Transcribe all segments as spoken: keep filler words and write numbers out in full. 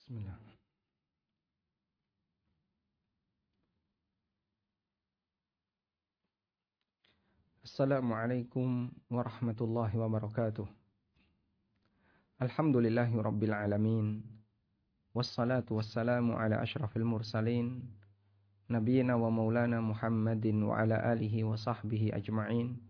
Bismillah. Assalamualaikum warahmatullahi wabarakatuh. Alhamdulillahi rabbil alamin. Wassalatu wassalamu ala ashrafil mursalin. Nabiyyina wa maulana Muhammadin wa ala alihi wa sahbihi ajma'in.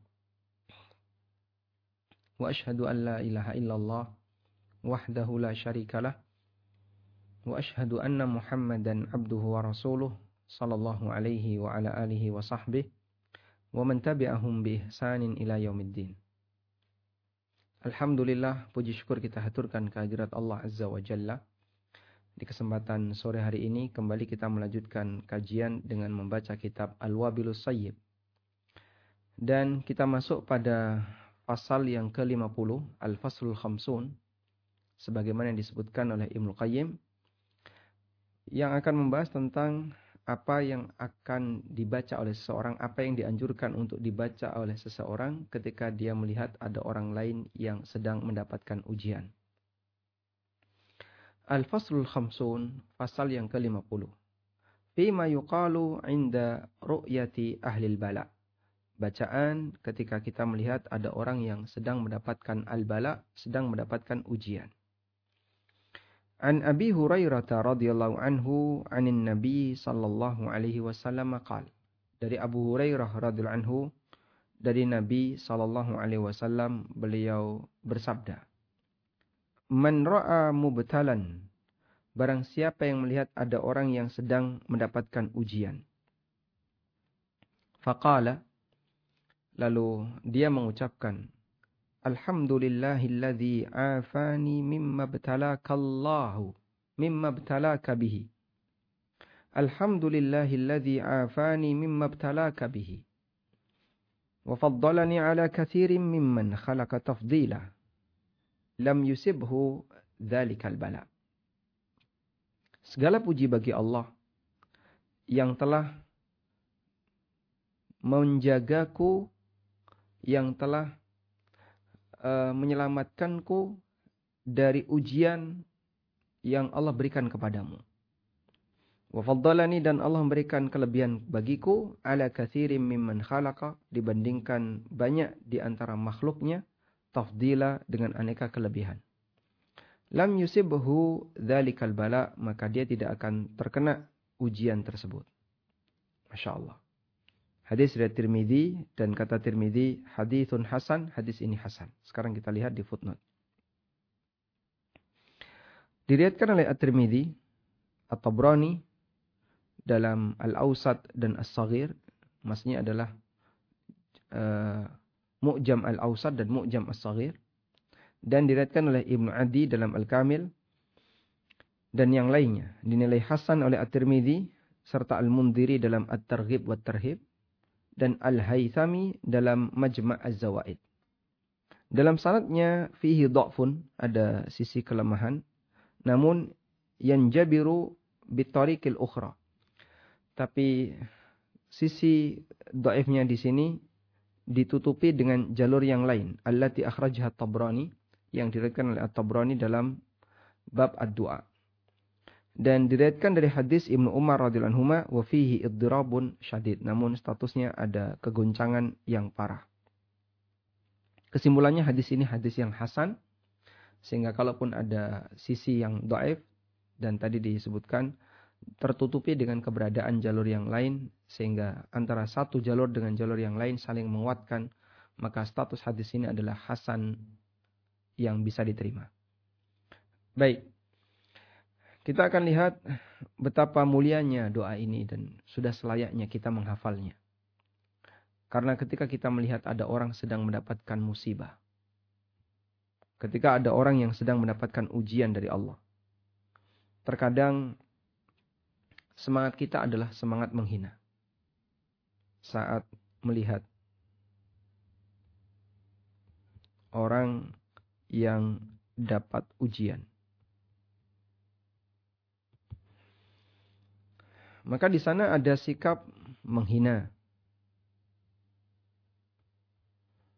Wa ashhadu an la ilaha illallah wahdahu la syarikalah. Wa ashhadu anna Muhammadan abduhu wa rasuluh sallallahu alaihi wa ala alihi wa sahbihi wa man tabi'ahum bi ihsanin ila yaumiddin. Alhamdulillah, puji syukur kita haturkan kehadirat Allah Azza wa Jalla. Di kesempatan sore hari ini kembali kita melanjutkan kajian dengan membaca kitab Al-Wabilus Sayyib. Dan kita masuk pada pasal yang ke lima puluh, Al-Faslul Khamsun, sebagaimana yang disebutkan oleh Ibnu Qayyim, yang akan membahas tentang apa yang akan dibaca oleh seseorang, apa yang dianjurkan untuk dibaca oleh seseorang ketika dia melihat ada orang lain yang sedang mendapatkan ujian. Al-Faslul Khamsun, pasal yang ke lima puluh. Fima yuqalu inda ru'yati ahlil bala. Bacaan ketika kita melihat ada orang yang sedang mendapatkan al-bala, sedang mendapatkan ujian. An Abi Hurairah radhiyallahu anhu anin Nabi sallallahu alaihi wasallam qaal. Dari Abu Hurairah radhiyallahu anhu dari Nabi sallallahu alaihi wasallam beliau bersabda, Man ra'a mubtalan, barang siapa yang melihat ada orang yang sedang mendapatkan ujian. Faqala, lalu dia mengucapkan, Alhamdulillahilladzi afani mimma btalakallahu mimma btalaka bihi. Alhamdulillahilladzi afani mimma btalaka bihi. Wa faddalani ala katsirin mimman khalaqa tafdila. Lam yusibhu dzalikal bala. Segala puji bagi Allah yang telah menjagaku, yang telah Uh, menyelamatkanku dari ujian yang Allah berikan kepadamu. Wa faddalani, dan Allah memberikan kelebihan bagiku ala katsirin mimman khalaqa, dibandingkan banyak di antara makhluknya, tafdila, dengan aneka kelebihan. Lam yusibhu dzalikal bala, maka dia tidak akan terkena ujian tersebut. Masya Allah. Hadis riwayat Tirmidzi, dan kata Tirmidzi haditsun hasan, hadis ini hasan. Sekarang kita lihat di footnote. Diriwayatkan oleh At-Tirmidzi, At-Tabrani dalam Al-Awsat dan As-Saghir, maksudnya adalah uh, Mu'jam Al-Awsat dan Mu'jam As-Saghir, dan diriwayatkan oleh Ibnu Adi dalam Al-Kamil dan yang lainnya, dinilai hasan oleh At-Tirmidzi serta Al-Mundhiri dalam At-Targhib wa Tarhib dan Al-Haythami dalam Majma' Az-Zawaid. Dalam sanadnya fihi dha'fun, ada sisi kelemahan, namun yanjabiru bitariqil ukhra. Tapi sisi dhaifnya di sini ditutupi dengan jalur yang lain, allati akhrajaha At-Tabrani, yang diriwayatkan oleh At-Tabrani dalam bab ad-du'a. Dan diriwayatkan dari hadis Ibnu Umar radhiyallahu anhu wa fihi iddirabun syadid, namun statusnya ada kegoncangan yang parah. Kesimpulannya hadis ini hadis yang hasan, sehingga kalaupun ada sisi yang dhaif dan tadi disebutkan tertutupi dengan keberadaan jalur yang lain, sehingga antara satu jalur dengan jalur yang lain saling menguatkan, maka status hadis ini adalah hasan yang bisa diterima. Baik. Kita akan lihat betapa mulianya doa ini dan sudah selayaknya kita menghafalnya. Karena ketika kita melihat ada orang sedang mendapatkan musibah, ketika ada orang yang sedang mendapatkan ujian dari Allah, terkadang semangat kita adalah semangat menghina saat melihat orang yang dapat ujian. Maka di sana ada sikap menghina.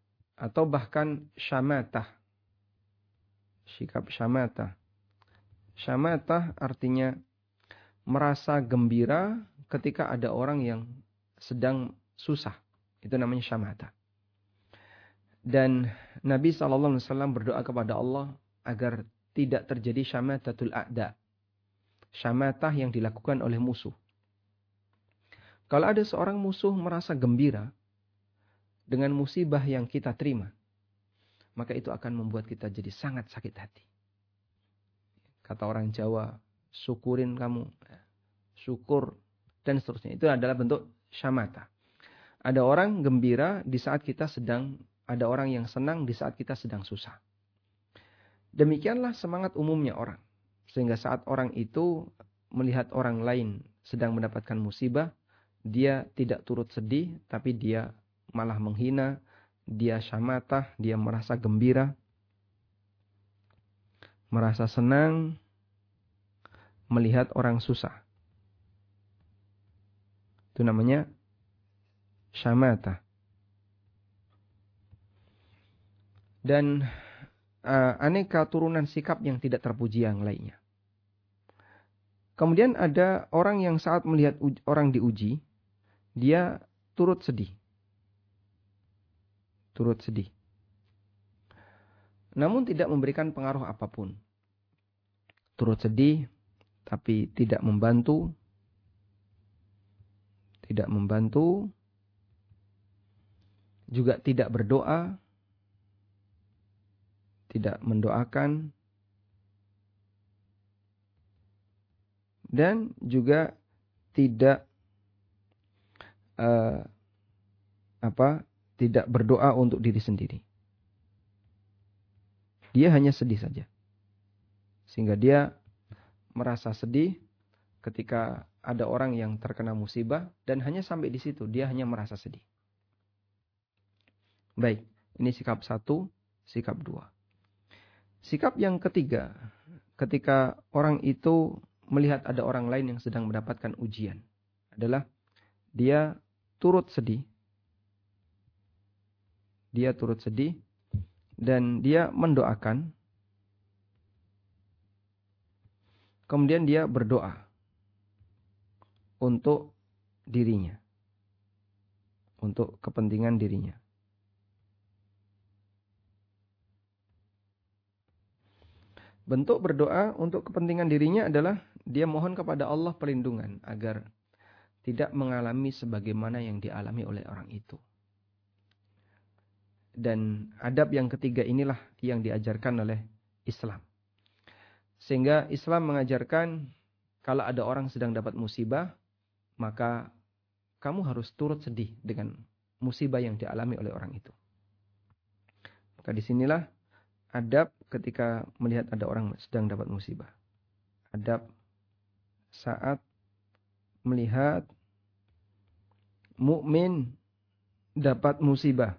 Atau bahkan syamatah. Sikap syamatah. Syamatah artinya merasa gembira ketika ada orang yang sedang susah. Itu namanya syamatah. Dan Nabi shallallahu alaihi wasallam berdoa kepada Allah agar tidak terjadi syamatatul a'da. Syamatah yang dilakukan oleh musuh. Kalau ada seorang musuh merasa gembira dengan musibah yang kita terima, maka itu akan membuat kita jadi sangat sakit hati. Kata orang Jawa, syukurin kamu, syukur, dan seterusnya. Itu adalah bentuk syamata. Ada orang gembira di saat kita sedang, ada orang yang senang di saat kita sedang susah. Demikianlah semangat umumnya orang. Sehingga saat orang itu melihat orang lain sedang mendapatkan musibah, dia tidak turut sedih, tapi dia malah menghina, dia syamatah, dia merasa gembira, merasa senang melihat orang susah. Itu namanya syamata. Dan uh, aneka turunan sikap yang tidak terpuji yang lainnya. Kemudian ada orang yang saat melihat uj- orang diuji, dia turut sedih. Turut sedih. Namun tidak memberikan pengaruh apapun. Turut sedih, tapi tidak membantu. Tidak membantu. Juga tidak berdoa. Tidak mendoakan. Dan juga tidak uh, apa? Tidak berdoa untuk diri sendiri. Dia hanya sedih saja. Sehingga dia merasa sedih ketika ada orang yang terkena musibah dan hanya sampai di situ, dia hanya merasa sedih. Baik, ini sikap satu, sikap dua. Sikap yang ketiga, ketika orang itu melihat ada orang lain yang sedang mendapatkan ujian, adalah dia turut sedih. Dia turut sedih dan dia mendoakan. Kemudian dia berdoa untuk dirinya. Untuk kepentingan dirinya. Bentuk berdoa untuk kepentingan dirinya adalah dia mohon kepada Allah perlindungan agar tidak mengalami sebagaimana yang dialami oleh orang itu. Dan adab yang ketiga inilah yang diajarkan oleh Islam. Sehingga Islam mengajarkan kalau ada orang sedang dapat musibah, maka kamu harus turut sedih dengan musibah yang dialami oleh orang itu. Maka disinilah adab ketika melihat ada orang sedang dapat musibah. Adab saat melihat mukmin dapat musibah.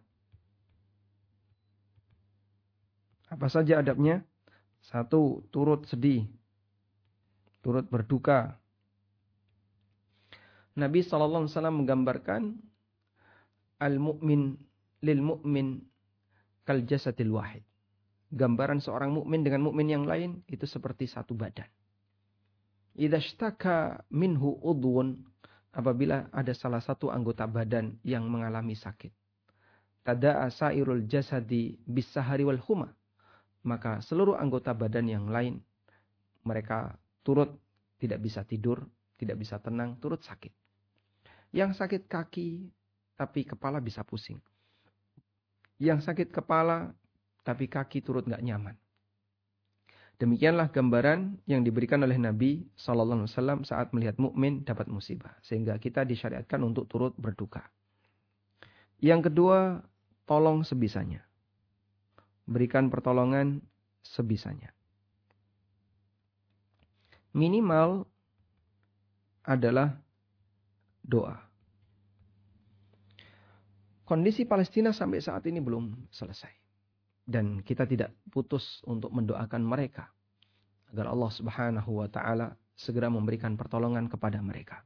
Apa saja adabnya? Satu, turut sedih. Turut berduka. Nabi shallallahu alaihi wasallam menggambarkan al-mu'min lil-mu'min kal jasadil wahid. Gambaran seorang mukmin dengan mukmin yang lain itu seperti satu badan. Idza ishtaka minhu udhun, apabila ada salah satu anggota badan yang mengalami sakit. Tada'a sairul jasadi bis-sahari wal huma. Maka seluruh anggota badan yang lain mereka turut tidak bisa tidur, tidak bisa tenang, turut sakit. Yang sakit kaki tapi kepala bisa pusing. Yang sakit kepala tapi kaki turut nggak nyaman. Demikianlah gambaran yang diberikan oleh Nabi shallallahu alaihi wasallam saat melihat mukmin dapat musibah, sehingga kita disyariatkan untuk turut berduka. Yang kedua, tolong sebisanya. Berikan pertolongan sebisanya. Minimal adalah doa. Kondisi Palestina sampai saat ini belum selesai. Dan kita tidak putus untuk mendoakan mereka. Agar Allah subhanahu wa ta'ala segera memberikan pertolongan kepada mereka.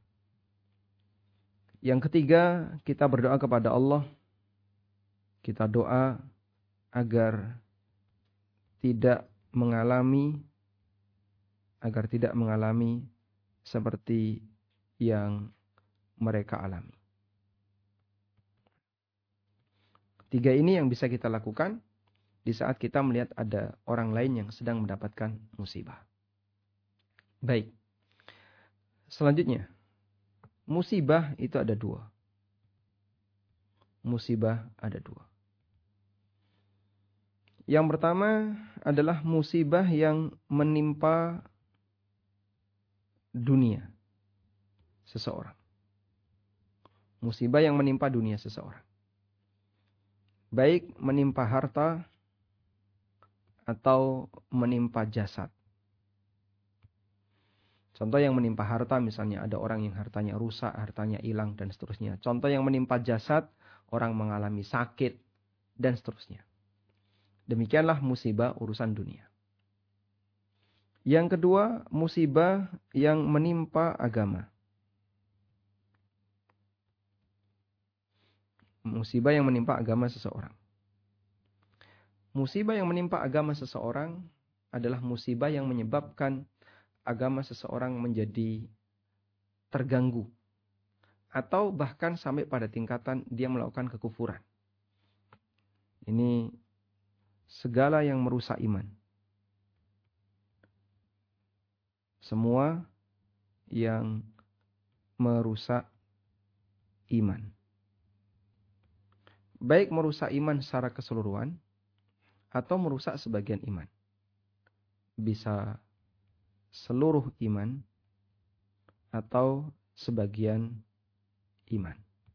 Yang ketiga, kita berdoa kepada Allah. Kita doa agar tidak mengalami agar tidak mengalami seperti yang mereka alami. Tiga ini yang bisa kita lakukan di saat kita melihat ada orang lain yang sedang mendapatkan musibah. Baik. Selanjutnya, musibah itu ada dua. Musibah ada dua. Yang pertama adalah musibah yang menimpa dunia seseorang. Musibah yang menimpa dunia seseorang. Baik menimpa harta atau menimpa jasad. Contoh yang menimpa harta, misalnya ada orang yang hartanya rusak, hartanya hilang, dan seterusnya. Contoh yang menimpa jasad, orang mengalami sakit, dan seterusnya. Demikianlah musibah urusan dunia. Yang kedua, musibah yang menimpa agama. Musibah yang menimpa agama seseorang. Musibah yang menimpa agama seseorang adalah musibah yang menyebabkan agama seseorang menjadi terganggu. Atau bahkan sampai pada tingkatan dia melakukan kekufuran. Ini segala yang merusak iman. Semua yang merusak iman. Baik merusak iman secara keseluruhan atau merusak sebagian iman. Bisa seluruh iman atau sebagian iman.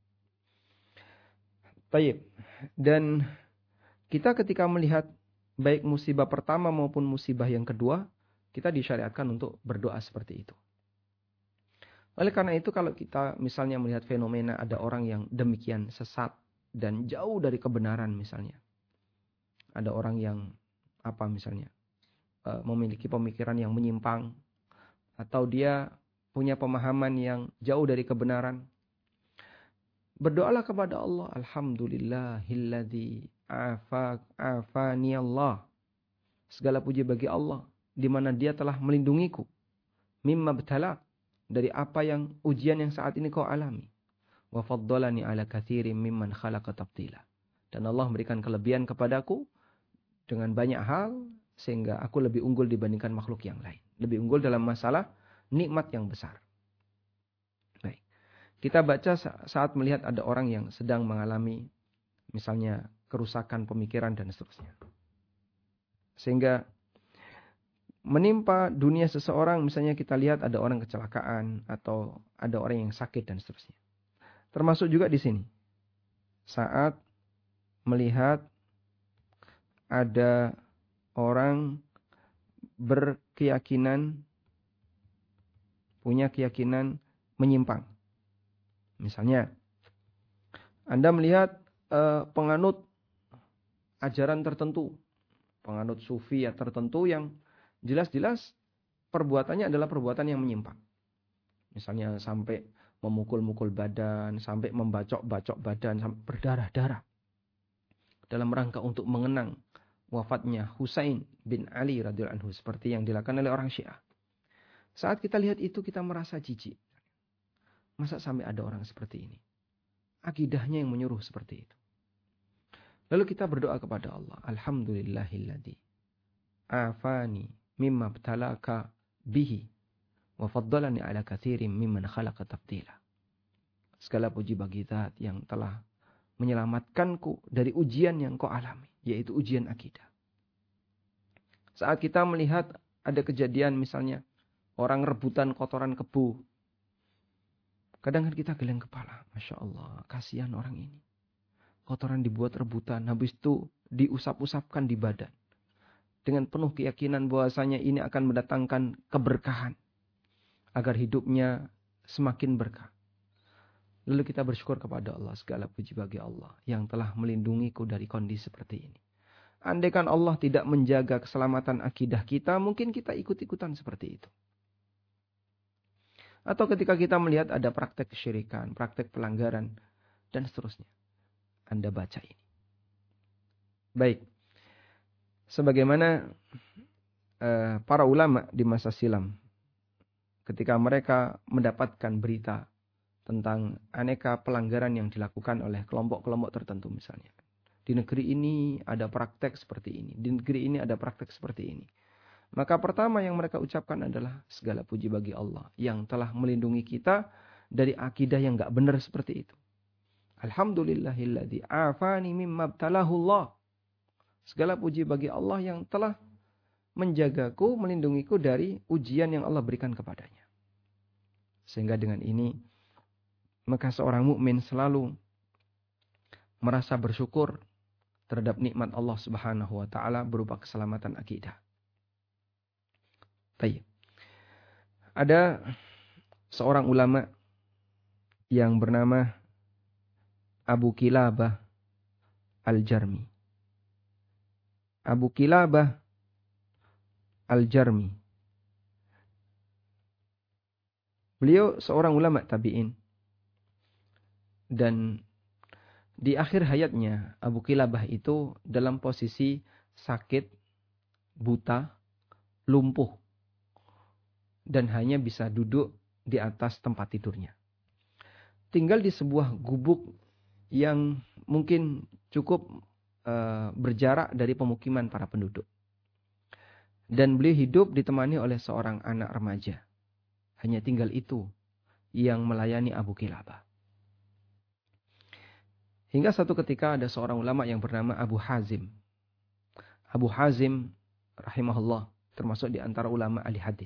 Baik. Dan kita ketika melihat baik musibah pertama maupun musibah yang kedua, kita disyariatkan untuk berdoa seperti itu. Oleh karena itu kalau kita misalnya melihat fenomena ada orang yang demikian sesat dan jauh dari kebenaran misalnya. Ada orang yang apa misalnya memiliki pemikiran yang menyimpang atau dia punya pemahaman yang jauh dari kebenaran. Berdoalah kepada Allah, alhamdulillahilladzi afa afani Allah. Segala puji bagi Allah di mana Dia telah melindungiku mimma btala, dari apa yang ujian yang saat ini kau alami. Wa faddalani ala katsirin mimman khalaqa tafdila. Dan Allah memberikan kelebihan kepadaku dengan banyak hal sehingga aku lebih unggul dibandingkan makhluk yang lain. Lebih unggul dalam masalah nikmat yang besar. Baik. Kita baca saat melihat ada orang yang sedang mengalami misalnya kerusakan pemikiran dan seterusnya. Sehingga menimpa dunia seseorang, misalnya kita lihat ada orang kecelakaan atau ada orang yang sakit dan seterusnya. Termasuk juga di sini. Saat melihat ada orang berkeyakinan, punya keyakinan menyimpang. Misalnya, Anda melihat eh, penganut ajaran tertentu, penganut sufi ya tertentu yang jelas-jelas perbuatannya adalah perbuatan yang menyimpang. Misalnya sampai memukul-mukul badan, sampai membacok-bacok badan, sampai berdarah-darah. Dalam rangka untuk mengenang wafatnya Husain bin Ali radhiyallahu anhu, seperti yang dilakukan oleh orang Syiah. Saat kita lihat itu kita merasa jijik. Masa sampai ada orang seperti ini? Akidahnya yang menyuruh seperti itu. Lalu kita berdoa kepada Allah, alhamdulillahilladzi afani mimma btalaka bihi wa faddalani ala katsirin mimman khalaqa tafdila. Segala puji bagi Zat yang telah menyelamatkanku dari ujian yang kau alami, yaitu ujian akidah. Saat kita melihat ada kejadian misalnya orang rebutan kotoran kebo, kadang kan kita geleng kepala, Masya Allah, kasihan orang ini. Kotoran dibuat rebutan, habis itu diusap-usapkan di badan. Dengan penuh keyakinan bahwasanya ini akan mendatangkan keberkahan. Agar hidupnya semakin berkah. Lalu kita bersyukur kepada Allah. Segala puji bagi Allah yang telah melindungiku dari kondisi seperti ini. Andaikan Allah tidak menjaga keselamatan akidah kita, mungkin kita ikut-ikutan seperti itu. Atau ketika kita melihat ada praktek kesyirikan, praktek pelanggaran, dan seterusnya. Anda baca ini. Baik. Sebagaimana uh, para ulama di masa silam ketika mereka mendapatkan berita tentang aneka pelanggaran yang dilakukan oleh kelompok-kelompok tertentu misalnya. Di negeri ini ada praktek seperti ini. Di negeri ini ada praktek seperti ini. Maka pertama yang mereka ucapkan adalah segala puji bagi Allah yang telah melindungi kita dari akidah yang gak benar seperti itu. Alhamdulillahilladzi afani mimma btalahullah. Segala puji bagi Allah yang telah menjagaku, melindungiku dari ujian yang Allah berikan kepadanya. Sehingga dengan ini maka seorang mukmin selalu merasa bersyukur terhadap nikmat Allah Subhanahu wa taala berupa keselamatan akidah. Baik. Ada seorang ulama yang bernama Abu Kilabah Al-Jarmi. Abu Kilabah Al-Jarmi. Beliau seorang ulama tabi'in. Dan di akhir hayatnya Abu Kilabah itu dalam posisi sakit, buta, lumpuh. Dan hanya bisa duduk di atas tempat tidurnya. Tinggal di sebuah gubuk yang mungkin cukup uh, berjarak dari pemukiman para penduduk. Dan beliau hidup ditemani oleh seorang anak remaja. Hanya tinggal itu yang melayani Abu Kilabah. Hingga satu ketika ada seorang ulama yang bernama Abu Hazim. Abu Hazim rahimahullah termasuk di antara ulama ahli hadis.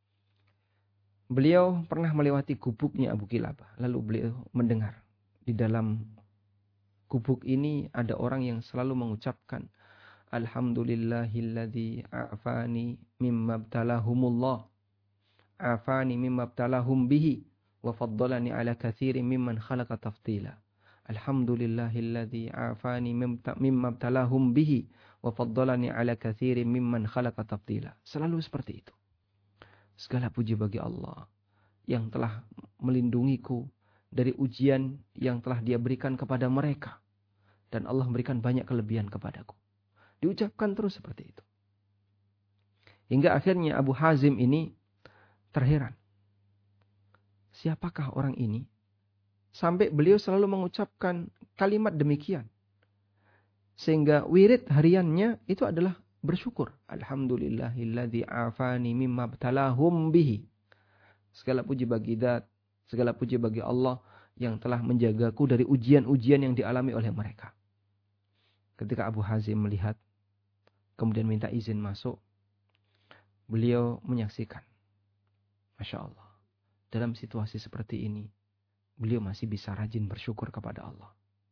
Beliau pernah melewati gubuknya Abu Kilabah. Lalu beliau mendengar di dalam gubuk ini ada orang yang selalu mengucapkan Alhamdulillahilladzi a'fani mimma btalahumullah. Afani mimma btalahum bihi wa faddalani ala katsirin mimman khalaqa tafdila. Alhamdulillahilladzi afani mimma btalahum bihi wa faddalani ala katsirin mimman khalaqa tafdila. Selalu seperti itu. Segala puji bagi Allah yang telah melindungiku dari ujian yang telah Dia berikan kepada mereka. Dan Allah memberikan banyak kelebihan kepadaku. Diucapkan terus seperti itu. Hingga akhirnya Abu Hazim ini terheran. Siapakah orang ini? Sampai beliau selalu mengucapkan kalimat demikian. Sehingga wirid hariannya itu adalah bersyukur. Alhamdulillahilladzi afani mimma btalahum bihi. Segala puji bagi zat, segala puji bagi Allah yang telah menjagaku dari ujian-ujian yang dialami oleh mereka. Ketika Abu Hazim melihat, kemudian minta izin masuk, beliau menyaksikan. Masya Allah. Dalam situasi seperti ini, beliau masih bisa rajin bersyukur kepada Allah.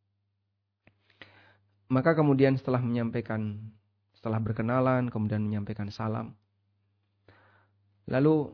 Maka kemudian setelah menyampaikan Setelah berkenalan, kemudian menyampaikan salam. Lalu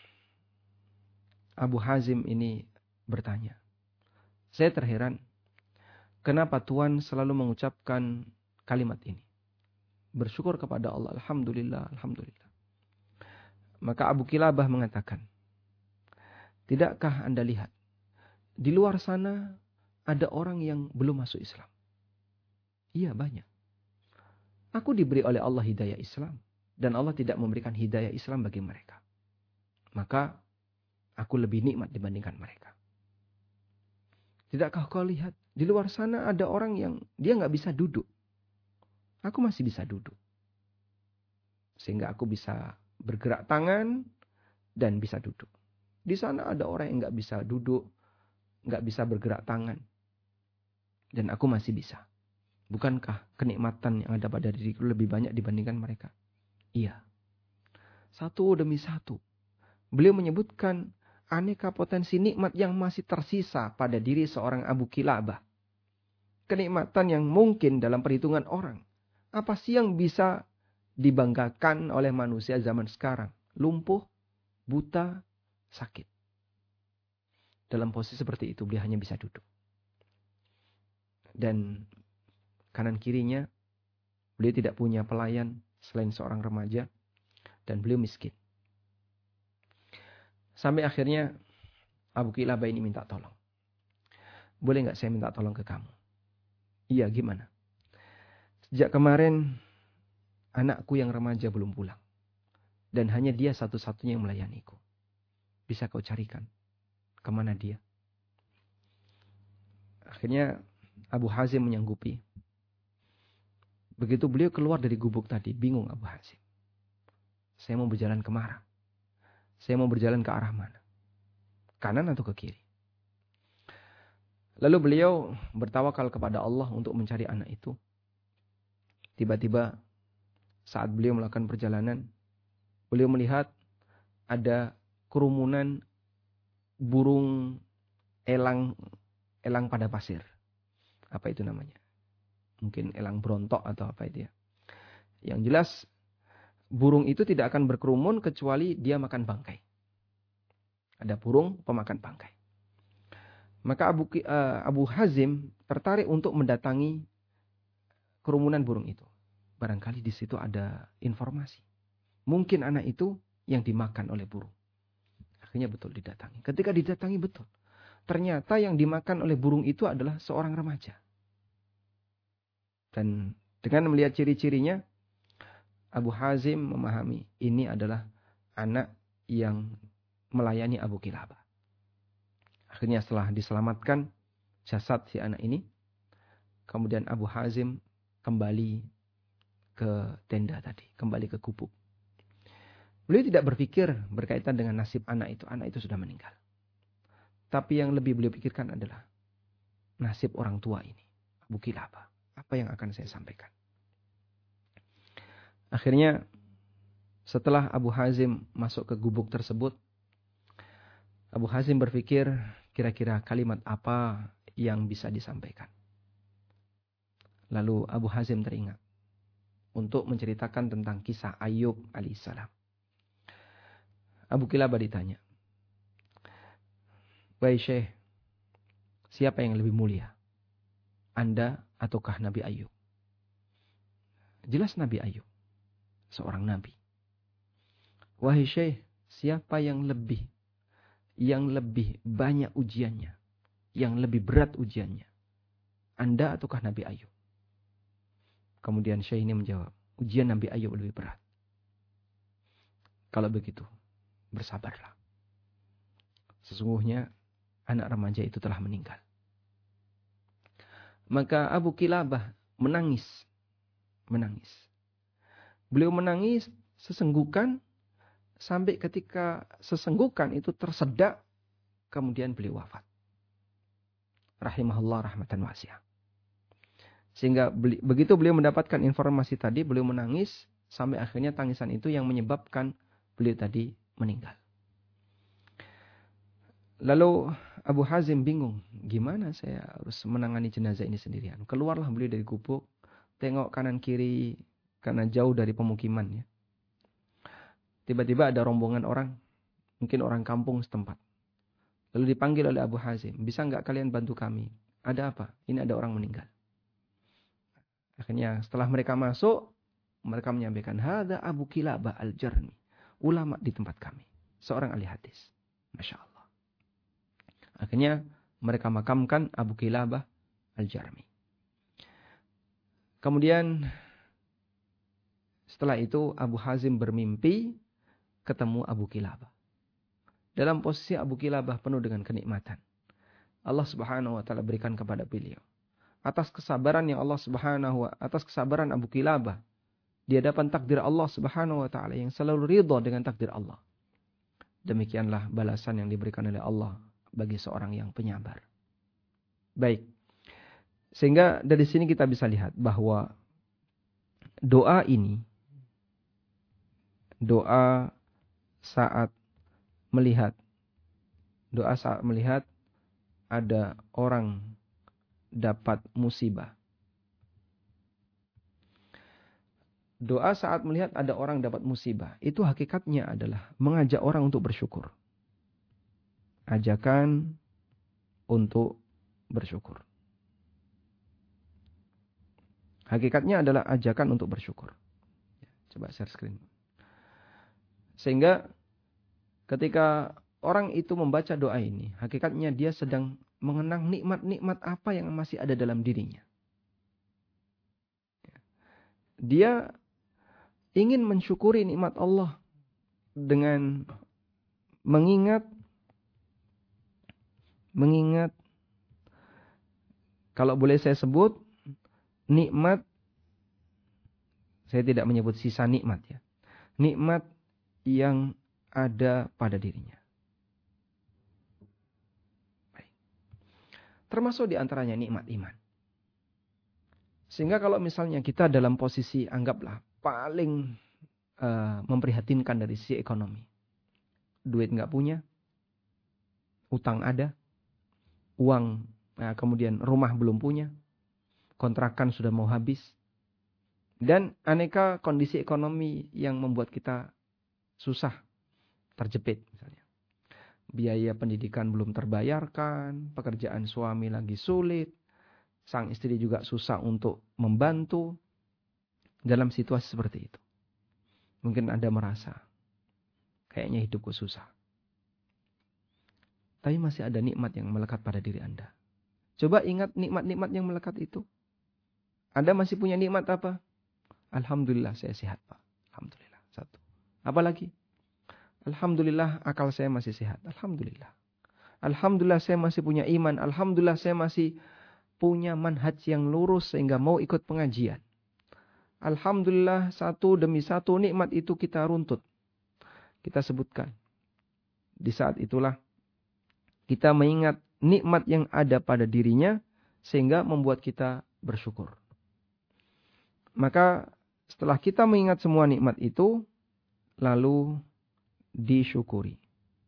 Abu Hazim ini bertanya, saya terheran, kenapa Tuhan selalu mengucapkan kalimat ini? Bersyukur kepada Allah, Alhamdulillah, Alhamdulillah. Maka Abu Kilabah mengatakan, tidakkah Anda lihat, di luar sana ada orang yang belum masuk Islam? Iya, banyak. Aku diberi oleh Allah hidayah Islam. Dan Allah tidak memberikan hidayah Islam bagi mereka. Maka aku lebih nikmat dibandingkan mereka. Tidakkah kau lihat? Di luar sana ada orang yang dia gak bisa duduk. Aku masih bisa duduk. Sehingga aku bisa bergerak tangan dan bisa duduk. Di sana ada orang yang gak bisa duduk. Gak bisa bergerak tangan. Dan aku masih bisa. Bukankah kenikmatan yang ada pada diriku lebih banyak dibandingkan mereka? Iya. Satu demi satu. Beliau menyebutkan aneka potensi nikmat yang masih tersisa pada diri seorang Abu Kilabah. Kenikmatan yang mungkin dalam perhitungan orang. Apa sih yang bisa dibanggakan oleh manusia zaman sekarang? Lumpuh, buta, sakit. Dalam posisi seperti itu beliau hanya bisa duduk. Dan kanan kirinya, beliau tidak punya pelayan selain seorang remaja. Dan beliau miskin. Sampai akhirnya Abu Kilabah ini minta tolong. Boleh gak saya minta tolong ke kamu? Iya, gimana? Sejak kemarin anakku yang remaja belum pulang. Dan hanya dia satu-satunya yang melayaniku. bisa kau carikan. Kemana dia? Akhirnya Abu Hazim menyanggupi. Begitu beliau keluar dari gubuk tadi, bingung Abu Hazim. Saya mau berjalan kemana? Saya mau berjalan ke arah mana? Kanan atau ke kiri? Lalu beliau bertawakal kepada Allah untuk mencari anak itu. Tiba-tiba saat beliau melakukan perjalanan, beliau melihat ada kerumunan burung elang elang pada pasir. Apa itu namanya? Mungkin elang brontok atau apa itu ya. Yang jelas burung itu tidak akan berkerumun kecuali dia makan bangkai. Ada burung pemakan bangkai. Maka Abu, uh, Abu Hazim tertarik untuk mendatangi kerumunan burung itu. Barangkali di situ ada informasi. Mungkin anak itu yang dimakan oleh burung. Akhirnya betul didatangi. Ketika didatangi betul. Ternyata yang dimakan oleh burung itu adalah seorang remaja. Dan dengan melihat ciri-cirinya, Abu Hazim memahami ini adalah anak yang melayani Abu Kilabah. Akhirnya setelah diselamatkan jasad si anak ini, kemudian Abu Hazim kembali ke tenda tadi, kembali ke gubuk. Beliau tidak berpikir berkaitan dengan nasib anak itu. Anak itu sudah meninggal. Tapi yang lebih beliau pikirkan adalah nasib orang tua ini, Abu Kilabah. Apa yang akan saya sampaikan? Akhirnya setelah Abu Hazim masuk ke gubuk tersebut, Abu Hazim berpikir kira-kira kalimat apa yang bisa disampaikan. Lalu Abu Hazim teringat untuk menceritakan tentang kisah Ayub alaihissalam. Abu Kilabah ditanya, "Wahai Syekh, siapa yang lebih mulia? Anda ataukah Nabi Ayub?" Jelas Nabi Ayub, seorang nabi. "Wahai Syekh, siapa yang lebih yang lebih banyak ujiannya, yang lebih berat ujiannya? Anda ataukah Nabi Ayub?" Kemudian Syekh ini menjawab, "Ujian Nabi Ayub lebih berat." "Kalau begitu, bersabarlah. Sesungguhnya anak remaja itu telah meninggal." Maka Abu Kilabah menangis. Menangis. Beliau menangis sesenggukan sampai ketika sesenggukan itu tersedak, kemudian beliau wafat. Rahimahullah rahmatan wasi'ah. Sehingga beli, begitu beliau mendapatkan informasi tadi, beliau menangis sampai akhirnya tangisan itu yang menyebabkan beliau tadi meninggal. Lalu Abu Hazim bingung, gimana saya harus menangani jenazah ini sendirian. Keluarlah beliau dari gubuk, tengok kanan kiri karena jauh dari pemukiman ya. Tiba-tiba ada rombongan orang, mungkin orang kampung setempat. Lalu dipanggil oleh Abu Hazim, "Bisa enggak kalian bantu kami? Ada apa? Ini ada orang meninggal." Akhirnya setelah mereka masuk, mereka menyampaikan, "Hadza Abu Kilabah al-Jarmi, ulama di tempat kami, seorang ahli hadis." Masya Allah. Akhirnya mereka makamkan Abu Kilabah al-Jarmi. Kemudian setelah itu Abu Hazim bermimpi ketemu Abu Kilabah. Dalam posisi Abu Kilabah penuh dengan kenikmatan. Allah Subhanahu wa taala berikan kepada beliau. Atas kesabaran yang Allah Subhanahu wa atas kesabaran Abu Kilabah di hadapan takdir Allah Subhanahu wa taala yang selalu ridha dengan takdir Allah. Demikianlah balasan yang diberikan oleh Allah bagi seorang yang penyabar. Baik. Sehingga dari sini kita bisa lihat bahwa doa ini, doa saat melihat, doa saat melihat ada orang dapat musibah. Doa saat melihat ada orang dapat musibah, itu hakikatnya adalah mengajak orang untuk bersyukur. Ajakan untuk bersyukur. Hakikatnya adalah ajakan untuk bersyukur. Coba share screen. Sehingga ketika orang itu membaca doa ini, hakikatnya dia sedang mengenang nikmat-nikmat apa yang masih ada dalam dirinya. Dia ingin mensyukuri nikmat Allah dengan mengingat mengingat, kalau boleh saya sebut, nikmat, saya tidak menyebut sisa nikmat ya. Nikmat yang ada pada dirinya. Baik. Termasuk diantaranya nikmat iman. Sehingga kalau misalnya kita dalam posisi, anggaplah, paling uh, memprihatinkan dari sisi ekonomi. Duit nggak punya, utang ada, uang, nah, kemudian rumah belum punya, kontrakan sudah mau habis, dan aneka kondisi ekonomi yang membuat kita susah, terjepit misalnya. Biaya pendidikan belum terbayarkan, pekerjaan suami lagi sulit, sang istri juga susah untuk membantu. Dalam situasi seperti itu, mungkin Anda merasa, kayaknya hidupku susah. Tapi masih ada nikmat yang melekat pada diri Anda. Coba ingat nikmat-nikmat yang melekat itu. Anda masih punya nikmat apa? Alhamdulillah saya sehat, Pak. Alhamdulillah. Satu. Apa lagi? Alhamdulillah akal saya masih sehat. Alhamdulillah. Alhamdulillah saya masih punya iman. Alhamdulillah saya masih punya manhaj yang lurus sehingga mau ikut pengajian. Alhamdulillah satu demi satu nikmat itu kita runtut. Kita sebutkan. Di saat itulah kita mengingat nikmat yang ada pada dirinya sehingga membuat kita bersyukur. Maka setelah kita mengingat semua nikmat itu, lalu disyukuri.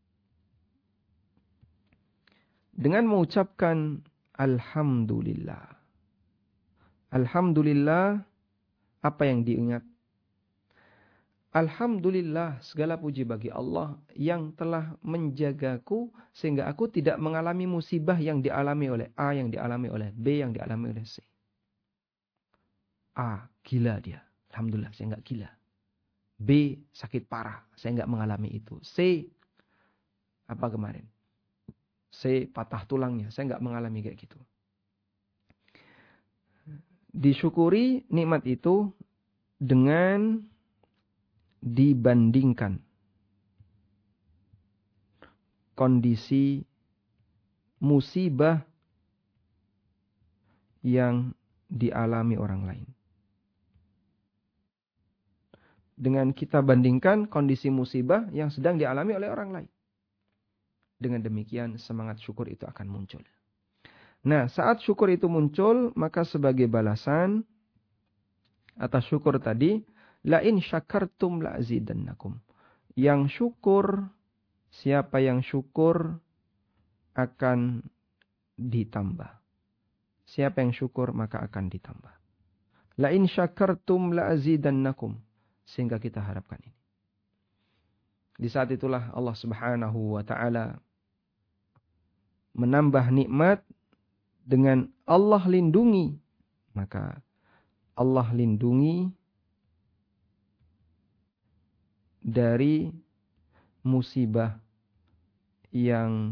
Dengan mengucapkan Alhamdulillah. Alhamdulillah, apa yang diingat? Alhamdulillah, segala puji bagi Allah yang telah menjagaku sehingga aku tidak mengalami musibah yang dialami oleh A, yang dialami oleh B, yang dialami oleh C. A, gila dia. Alhamdulillah, saya enggak gila. B, sakit parah. Saya enggak mengalami itu. C, apa kemarin? C, patah tulangnya. Saya enggak mengalami kayak gitu. Disyukuri nikmat itu dengan dibandingkan kondisi musibah yang dialami orang lain. Dengan kita bandingkan kondisi musibah yang sedang dialami oleh orang lain. Dengan demikian semangat syukur itu akan muncul. Nah, saat syukur itu muncul, maka sebagai balasan atas syukur tadi, la in syakartum la azidannakum. Yang syukur, siapa yang syukur akan ditambah. Siapa yang syukur maka akan ditambah. La in syakartum la azidannakum. Sehingga kita harapkan ini. Di saat itulah Allah Subhanahu wa taala menambah nikmat dengan Allah lindungi. Maka Allah lindungi dari musibah yang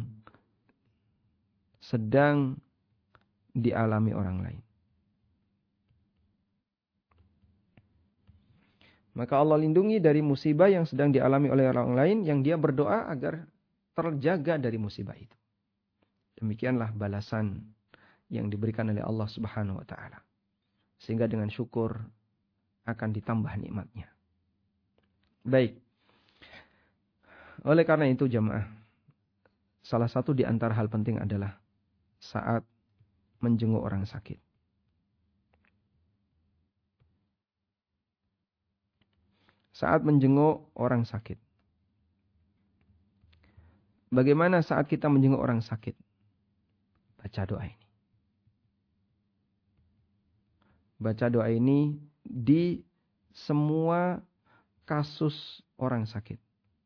sedang dialami orang lain. Maka Allah lindungi dari musibah yang sedang dialami oleh orang lain yang dia berdoa agar terjaga dari musibah itu. Demikianlah balasan yang diberikan oleh Allah Subhanahu wa taala. Sehingga dengan syukur akan ditambah nikmatnya. Baik. Oleh karena itu jamaah, salah satu di antara hal penting adalah saat menjenguk orang sakit. Saat menjenguk orang sakit. Bagaimana saat kita menjenguk orang sakit? Baca doa ini. Baca doa ini di semua kasus orang sakit.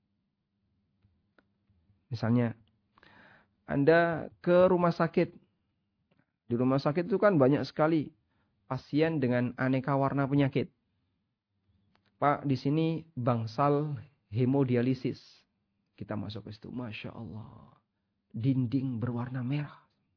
Misalnya, Anda ke rumah sakit. Di rumah sakit itu kan banyak sekali pasien dengan aneka warna penyakit. Pak, di sini bangsal hemodialisis. Kita masuk ke situ. Masya Allah. Dinding berwarna merah.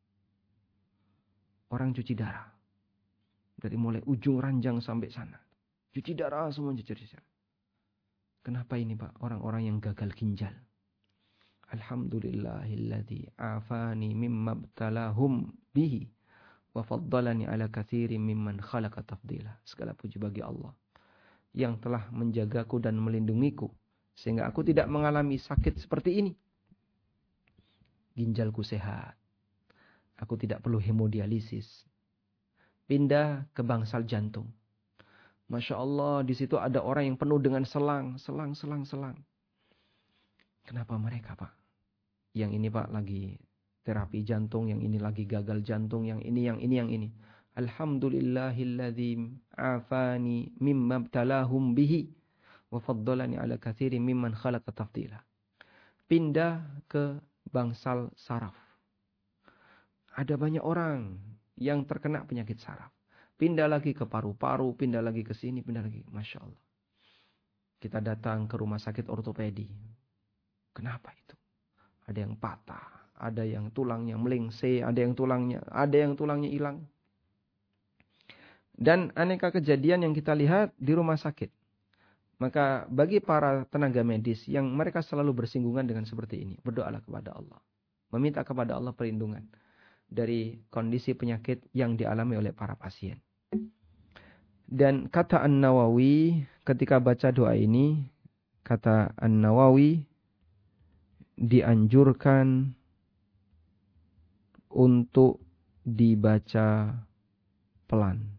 Orang cuci darah. Dari mulai ujung ranjang sampai sana. Cuci darah semua cuci darah. Kenapa ini Pak? Orang-orang yang gagal ginjal. Alhamdulillahilladzi afani mimma btalahum bihi wa faddalani ala katsirin mimman khalaqa tafdila. Segala puji bagi Allah yang telah menjagaku dan melindungiku sehingga aku tidak mengalami sakit seperti ini. Ginjalku sehat. Aku tidak perlu hemodialisis. Pindah ke bangsal jantung. Masya Allah, di situ ada orang yang penuh dengan selang, selang, selang, selang. Kenapa mereka, Pak? Yang ini, Pak, lagi terapi jantung, yang ini lagi gagal jantung, yang ini, yang ini, yang ini. Alhamdulillahilladzi afani mimma btalahum bihi wa faddalani ala katsirin mimman khalaqa tafdila. Pindah ke bangsal saraf. Ada banyak orang yang terkena penyakit saraf. Pindah lagi ke paru-paru, pindah lagi ke sini, pindah lagi. Masya Allah. Kita datang ke rumah sakit ortopedi. Kenapa itu? Ada yang patah, ada yang tulangnya melingse, ada yang tulangnya, ada yang tulangnya hilang. Dan aneka kejadian yang kita lihat di rumah sakit. Maka bagi para tenaga medis yang mereka selalu bersinggungan dengan seperti ini, berdoalah kepada Allah. Meminta kepada Allah perlindungan dari kondisi penyakit yang dialami oleh para pasien. Dan kata An-Nawawi ketika baca doa ini, kata An-Nawawi dianjurkan untuk dibaca pelan.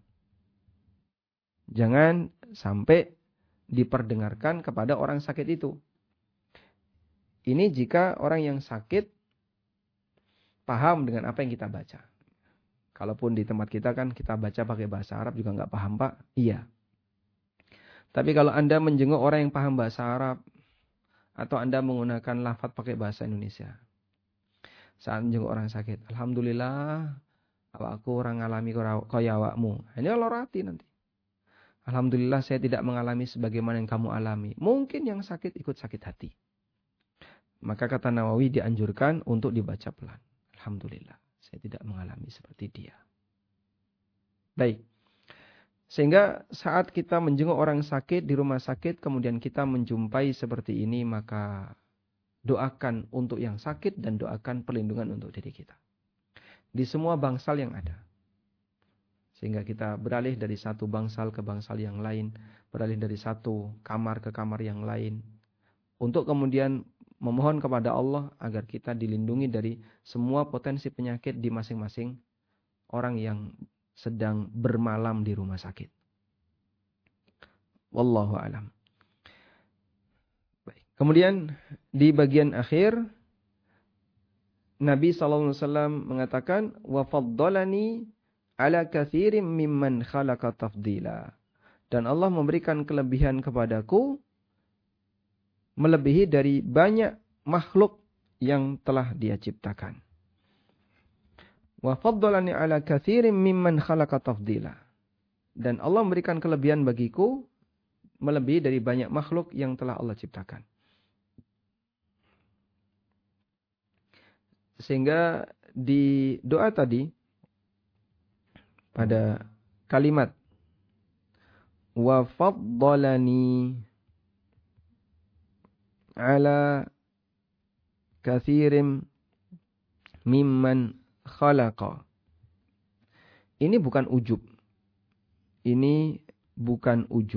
Jangan sampai diperdengarkan kepada orang sakit itu. Ini jika orang yang sakit paham dengan apa yang kita baca. Kalaupun di tempat kita kan kita baca pakai bahasa Arab juga nggak paham, Pak. Iya. Tapi kalau Anda menjenguk orang yang paham bahasa Arab, atau Anda menggunakan lafaz pakai bahasa Indonesia. Saat menjenguk orang sakit. Alhamdulillah, awakku orang ngalami kaya awakmu. Ini lorati nanti. Alhamdulillah saya tidak mengalami sebagaimana yang kamu alami. Mungkin yang sakit ikut sakit hati. Maka kata Nawawi dianjurkan untuk dibaca pelan. Alhamdulillah saya tidak mengalami seperti dia. Baik. Sehingga saat kita menjenguk orang sakit di rumah sakit, kemudian kita menjumpai seperti ini, maka doakan untuk yang sakit dan doakan perlindungan untuk diri kita. Di semua bangsal yang ada. Sehingga kita beralih dari satu bangsal ke bangsal yang lain, beralih dari satu kamar ke kamar yang lain. Untuk kemudian memohon kepada Allah agar kita dilindungi dari semua potensi penyakit di masing-masing orang yang sedang bermalam di rumah sakit. Wallahu a'lam. Baik. Kemudian di bagian akhir Nabi sallallahu alaihi wasallam mengatakan wa faddalani ala katsirin mimman khalaqa tafdila. Dan Allah memberikan kelebihan kepadaku melebihi dari banyak makhluk yang telah Dia ciptakan. Wa faddalani ala katsirin mimman khalaqa tafdila. Dan Allah memberikan kelebihan bagiku melebihi dari banyak makhluk yang telah Allah ciptakan. Sehingga di doa tadi pada kalimat wa faddalani ala katsirin mimman khalaqa. Ini bukan ujub. Ini bukan ujub.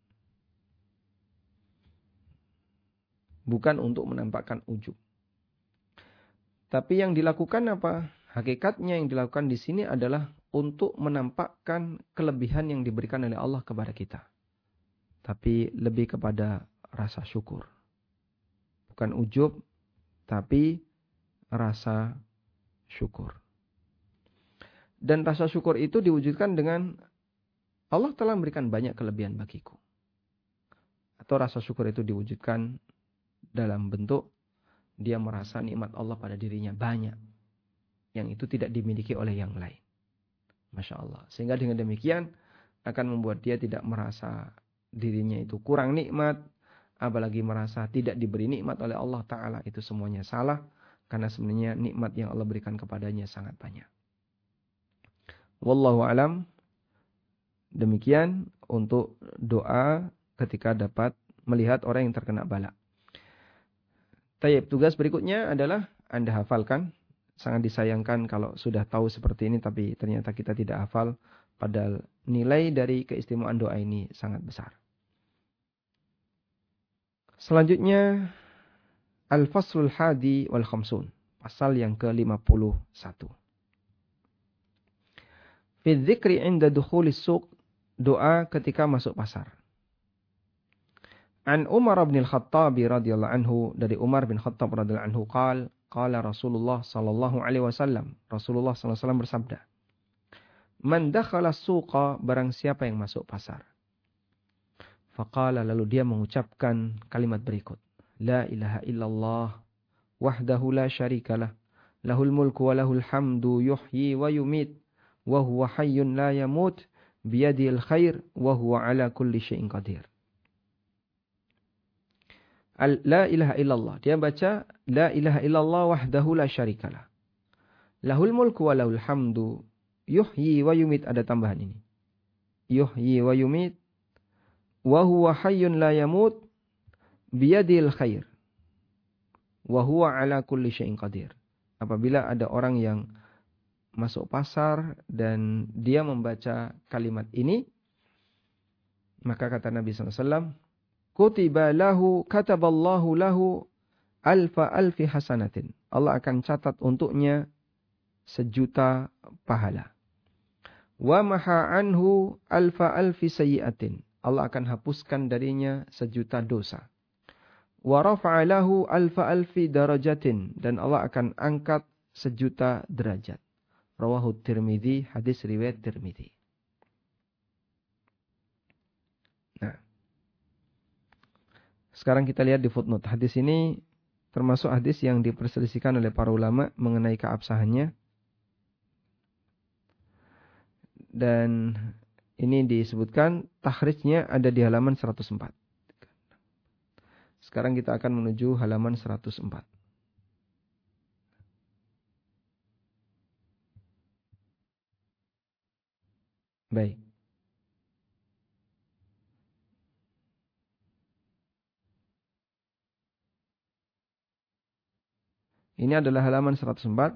Bukan untuk menampakkan ujub. Tapi yang dilakukan apa? Hakikatnya yang dilakukan di sini adalah untuk menampakkan kelebihan yang diberikan oleh Allah kepada kita. Tapi lebih kepada rasa syukur. Bukan ujub, tapi rasa syukur. Dan rasa syukur itu diwujudkan dengan Allah telah memberikan banyak kelebihan bagiku. Atau rasa syukur itu diwujudkan dalam bentuk dia merasa nikmat Allah pada dirinya banyak. Yang itu tidak dimiliki oleh yang lain. Masya Allah. Sehingga dengan demikian akan membuat dia tidak merasa dirinya itu kurang nikmat. Apalagi merasa tidak diberi nikmat oleh Allah Ta'ala. Itu semuanya salah. Karena sebenarnya nikmat yang Allah berikan kepadanya sangat banyak. Wallahu alam. Demikian untuk doa ketika dapat melihat orang yang terkena bala. Tayyib, tugas berikutnya adalah Anda hafalkan. Sangat disayangkan kalau sudah tahu seperti ini tapi ternyata kita tidak hafal. Padahal nilai dari keistimewaan doa ini sangat besar. Selanjutnya, Al-Faslul Hadi wal Khamsun. Pasal yang ke lima puluh satu. Fi dzikri inda dukhulis suq. Doa ketika masuk pasar. An Umar bin Al-Khattab radhiyallahu anhu, dari Umar bin Khattab radhiyallahu anhu qala qala Rasulullah sallallahu alaihi wasallam, Rasulullah sallallahu alaihi wasallam bersabda, man dakhala suqa, barang siapa yang masuk pasar. Faqala, lalu dia mengucapkan kalimat berikut, la ilaha illallah wahdahu la syarikalah, lahul mulku wa lahul hamdu yuhyi wa yumit wa huwa hayyun la yamut biyadihil khair wa huwa ala kulli syai'in qadir. La ilaha illallah. Dia baca la ilaha illallah wahdahu la syarikalah. Lahul mulku wa lahul hamdu yuhyi wa yumit, ada tambahan ini. Yuhyi wa yumit wa huwa hayyun la yamut biyadil khair wa huwa ala kulli syai'in qadir. Apabila ada orang yang masuk pasar dan dia membaca kalimat ini, maka kata Nabi sallallahu alaihi wasallam, kutiba lahu kataballahu lahu alfa alfi hasanatin. Allah akan catat untuknya sejuta pahala. Wa maha anhu alfa alfi sayyi'atin. Allah akan hapuskan darinya sejuta dosa. Wa rafa'a lahu alfa alfi darajatin. Dan Allah akan angkat sejuta derajat. Rawahu Tirmidzi, hadis riwayat Tirmidzi. Nah, sekarang kita lihat di footnote. Hadis ini termasuk hadis yang diperselisihkan oleh para ulama mengenai keabsahannya. Dan ini disebutkan takhrijnya ada di halaman seratus empat. Sekarang kita akan menuju halaman seratus empat. Baik. Ini adalah halaman seratus empat.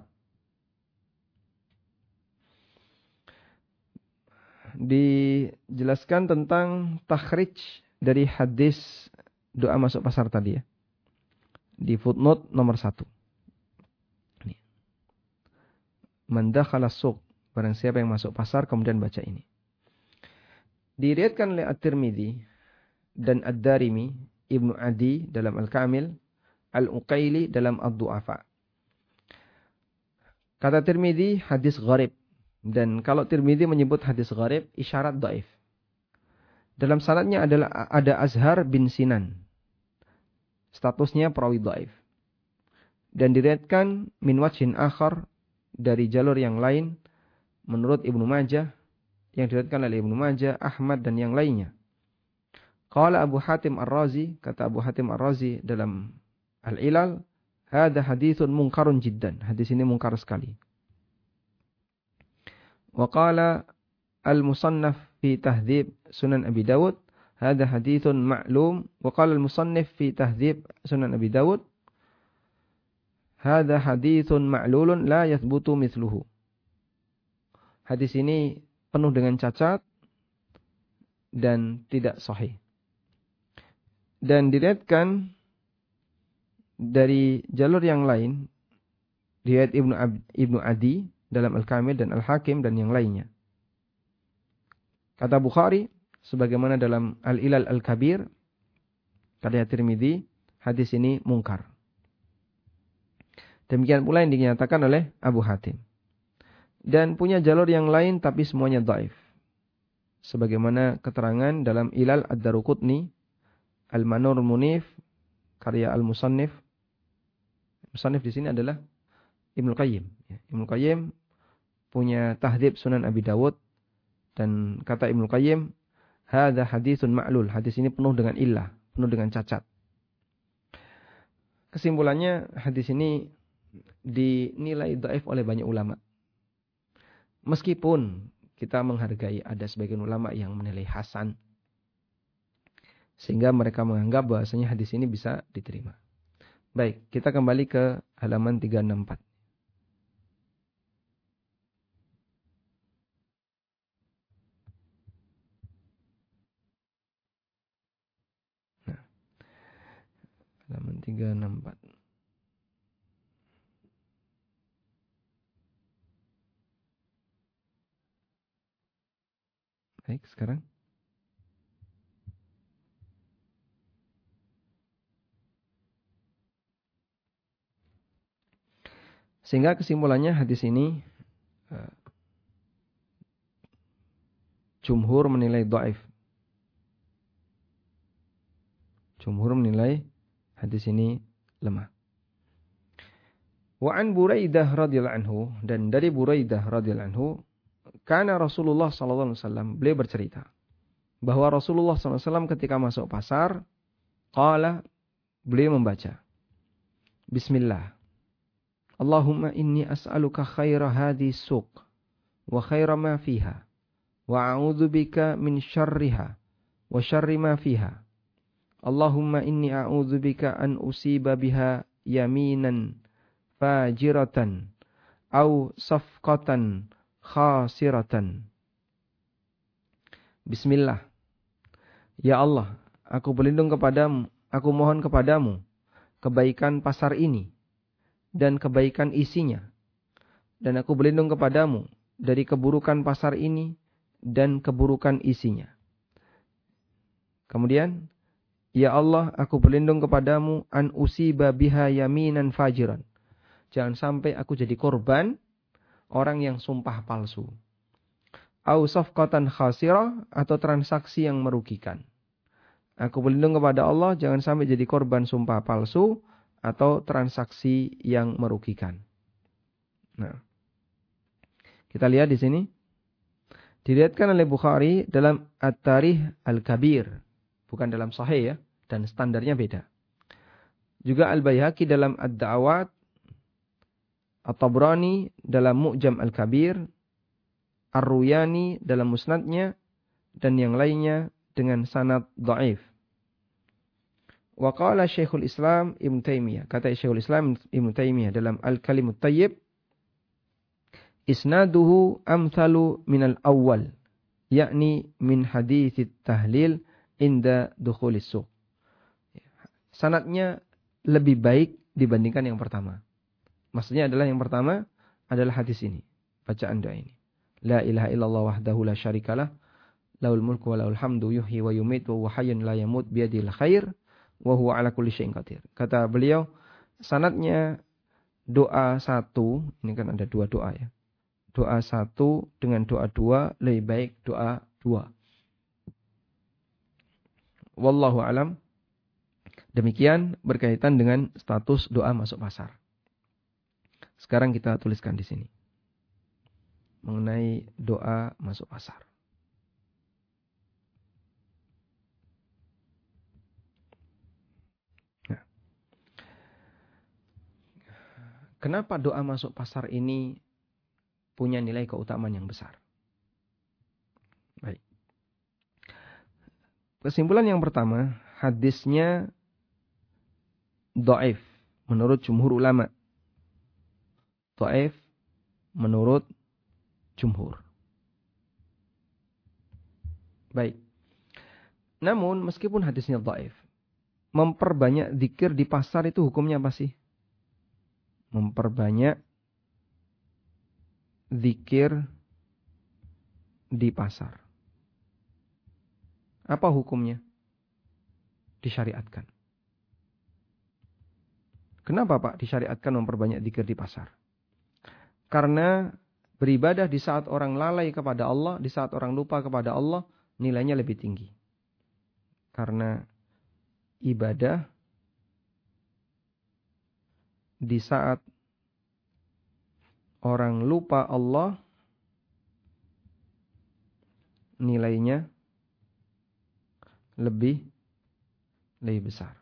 Dijelaskan tentang takhrij dari hadis doa masuk pasar tadi ya. Di footnote nomor satu. Man dakhala suq, barang siapa yang masuk pasar kemudian baca ini. Diriwayatkan oleh At-Tirmidzi dan Ad-Darimi, Ibnu Adi dalam Al-Kamil, Al-Uqaili dalam Ad-Du'afa. Kata Tirmidzi, hadis gharib. Dan kalau Tirmidzi menyebut hadis gharib, isyarat dhaif. Dalam sanadnya adalah ada Azhar bin Sinan. Statusnya perawi dhaif. Dan diriwayatkan min wajhin akhar, dari jalur yang lain menurut Ibnu Majah, yang diriwayatkan oleh Ibnu Majah, Ahmad dan yang lainnya. Qala Abu Hatim Ar-Razi, kata Abu Hatim Ar-Razi dalam Al-Ilal, hadza haditsun munkarun jiddan. Hadis ini mungkar sekali. Wa qala al-musannaf fi tahdhib Sunan Abi Dawud, hadza haditsun ma'lum. Wa qala al-musannif fi tahdhib Sunan Abi Dawud, hadza haditsun ma'lulun la yathbutu mithluhu. Hadis ini penuh dengan cacat dan tidak sahih. Dan diriwayatkan dari jalur yang lain, riwayat Ibnu Ab, Ibnu Adi dalam Al-Kamil dan Al-Hakim dan yang lainnya. Kata Bukhari, sebagaimana dalam Al-Ilal Al-Kabir, kata Tirmidzi, hadis ini mungkar. Demikian pula yang dinyatakan oleh Abu Hatim. Dan punya jalur yang lain tapi semuanya dhaif. Sebagaimana keterangan dalam Ilal Ad-Daruqutni, Al-Manur Munif, karya Al-Musannif. Musannif di sini adalah Ibnu Qayyim. Ibnu Qayyim punya tahdhib Sunan Abi Dawud, dan kata Ibnu Qayyim, hadza haditsun ma'lul. Hadis ini penuh dengan illah, penuh dengan cacat. Kesimpulannya, hadis ini dinilai dhaif oleh banyak ulama. Meskipun kita menghargai ada sebagian ulama yang menilai hasan, sehingga mereka menganggap bahasanya hadis ini bisa diterima. Baik, kita kembali ke halaman tiga ratus enam puluh empat. Nah, halaman tiga ratus enam puluh empat. Baik, sekarang. Sehingga kesimpulannya hadis ini uh, jumhur menilai dhaif. Jumhur menilai hadis ini lemah. Wa an Buraidah radhiyallahu anhu, dan dari Buraidah radhiyallahu anhu, kana Rasulullah sallallahu alaihi wasallam, beliau bercerita bahwa Rasulullah sallallahu alaihi wasallam ketika masuk pasar, qala, beliau membaca Bismillah. Allahumma inni as'aluka khaira hadhi suq wa khaira ma fiha wa a'udzu bika min syarriha wa syarri ma fiha. Allahumma inni a'udzu bika an usiba biha yaminan fajiratan au safqatan khasiratan. Bismillah. Ya Allah, aku berlindung kepadamu, aku mohon kepadamu kebaikan pasar ini dan kebaikan isinya. Dan aku berlindung kepadamu dari keburukan pasar ini dan keburukan isinya. Kemudian, ya Allah, aku berlindung kepadamu an usiba biha yaminan fajiran. Jangan sampai aku jadi korban orang yang sumpah palsu. Au safqatan khasirah, atau transaksi yang merugikan. Aku berlindung kepada Allah jangan sampai jadi korban sumpah palsu atau transaksi yang merugikan. Nah, kita lihat di sini diriwayatkan oleh Bukhari dalam At-Tarikh Al-Kabir, bukan dalam Sahih ya, dan standarnya beda. Juga Al-Baihaqi dalam Ad-Da'awat, At-Tabrani dalam Mu'jam Al-Kabir, Ar-Ruyani dalam Musnadnya, dan yang lainnya dengan sanad dhaif. Wa qala Syekhul Islam Ibnu Taimiyah, kata Syekhul Islam Ibnu Taimiyah dalam Al-Kalimut Thayyib, isnaduhu amthalu minal awwal, yakni min haditsit tahlil inda dukhulis suq. Sanadnya lebih baik dibandingkan yang pertama. Maksudnya adalah yang pertama adalah hadis ini, bacaan doa ini. La ilaha illallah wahdahu la syarikalah, lahul mulku wa lahul hamdu yuhyi wa yumiitu wa huwa hayyun la yamut biyadihil khair wa huwa ala kulli syai'in qadir. Kata beliau, sanadnya doa satu, ini kan ada dua doa ya. Doa satu dengan doa dua lebih baik doa dua. Wallahu alam. Demikian berkaitan dengan status doa masuk pasar. Sekarang kita tuliskan di sini mengenai doa masuk pasar. Nah, kenapa doa masuk pasar ini punya nilai keutamaan yang besar? Baik. Kesimpulan yang pertama, hadisnya dhaif menurut jumhur ulama. Dhaif menurut jumhur. Baik. Namun meskipun hadisnya dhaif, memperbanyak zikir di pasar itu hukumnya apa sih? Memperbanyak zikir di pasar. Apa hukumnya? Disyariatkan. Kenapa Pak disyariatkan memperbanyak zikir di pasar? Karena beribadah di saat orang lalai kepada Allah, di saat orang lupa kepada Allah, nilainya lebih tinggi. Karena ibadah di saat orang lupa Allah, nilainya lebih lebih besar.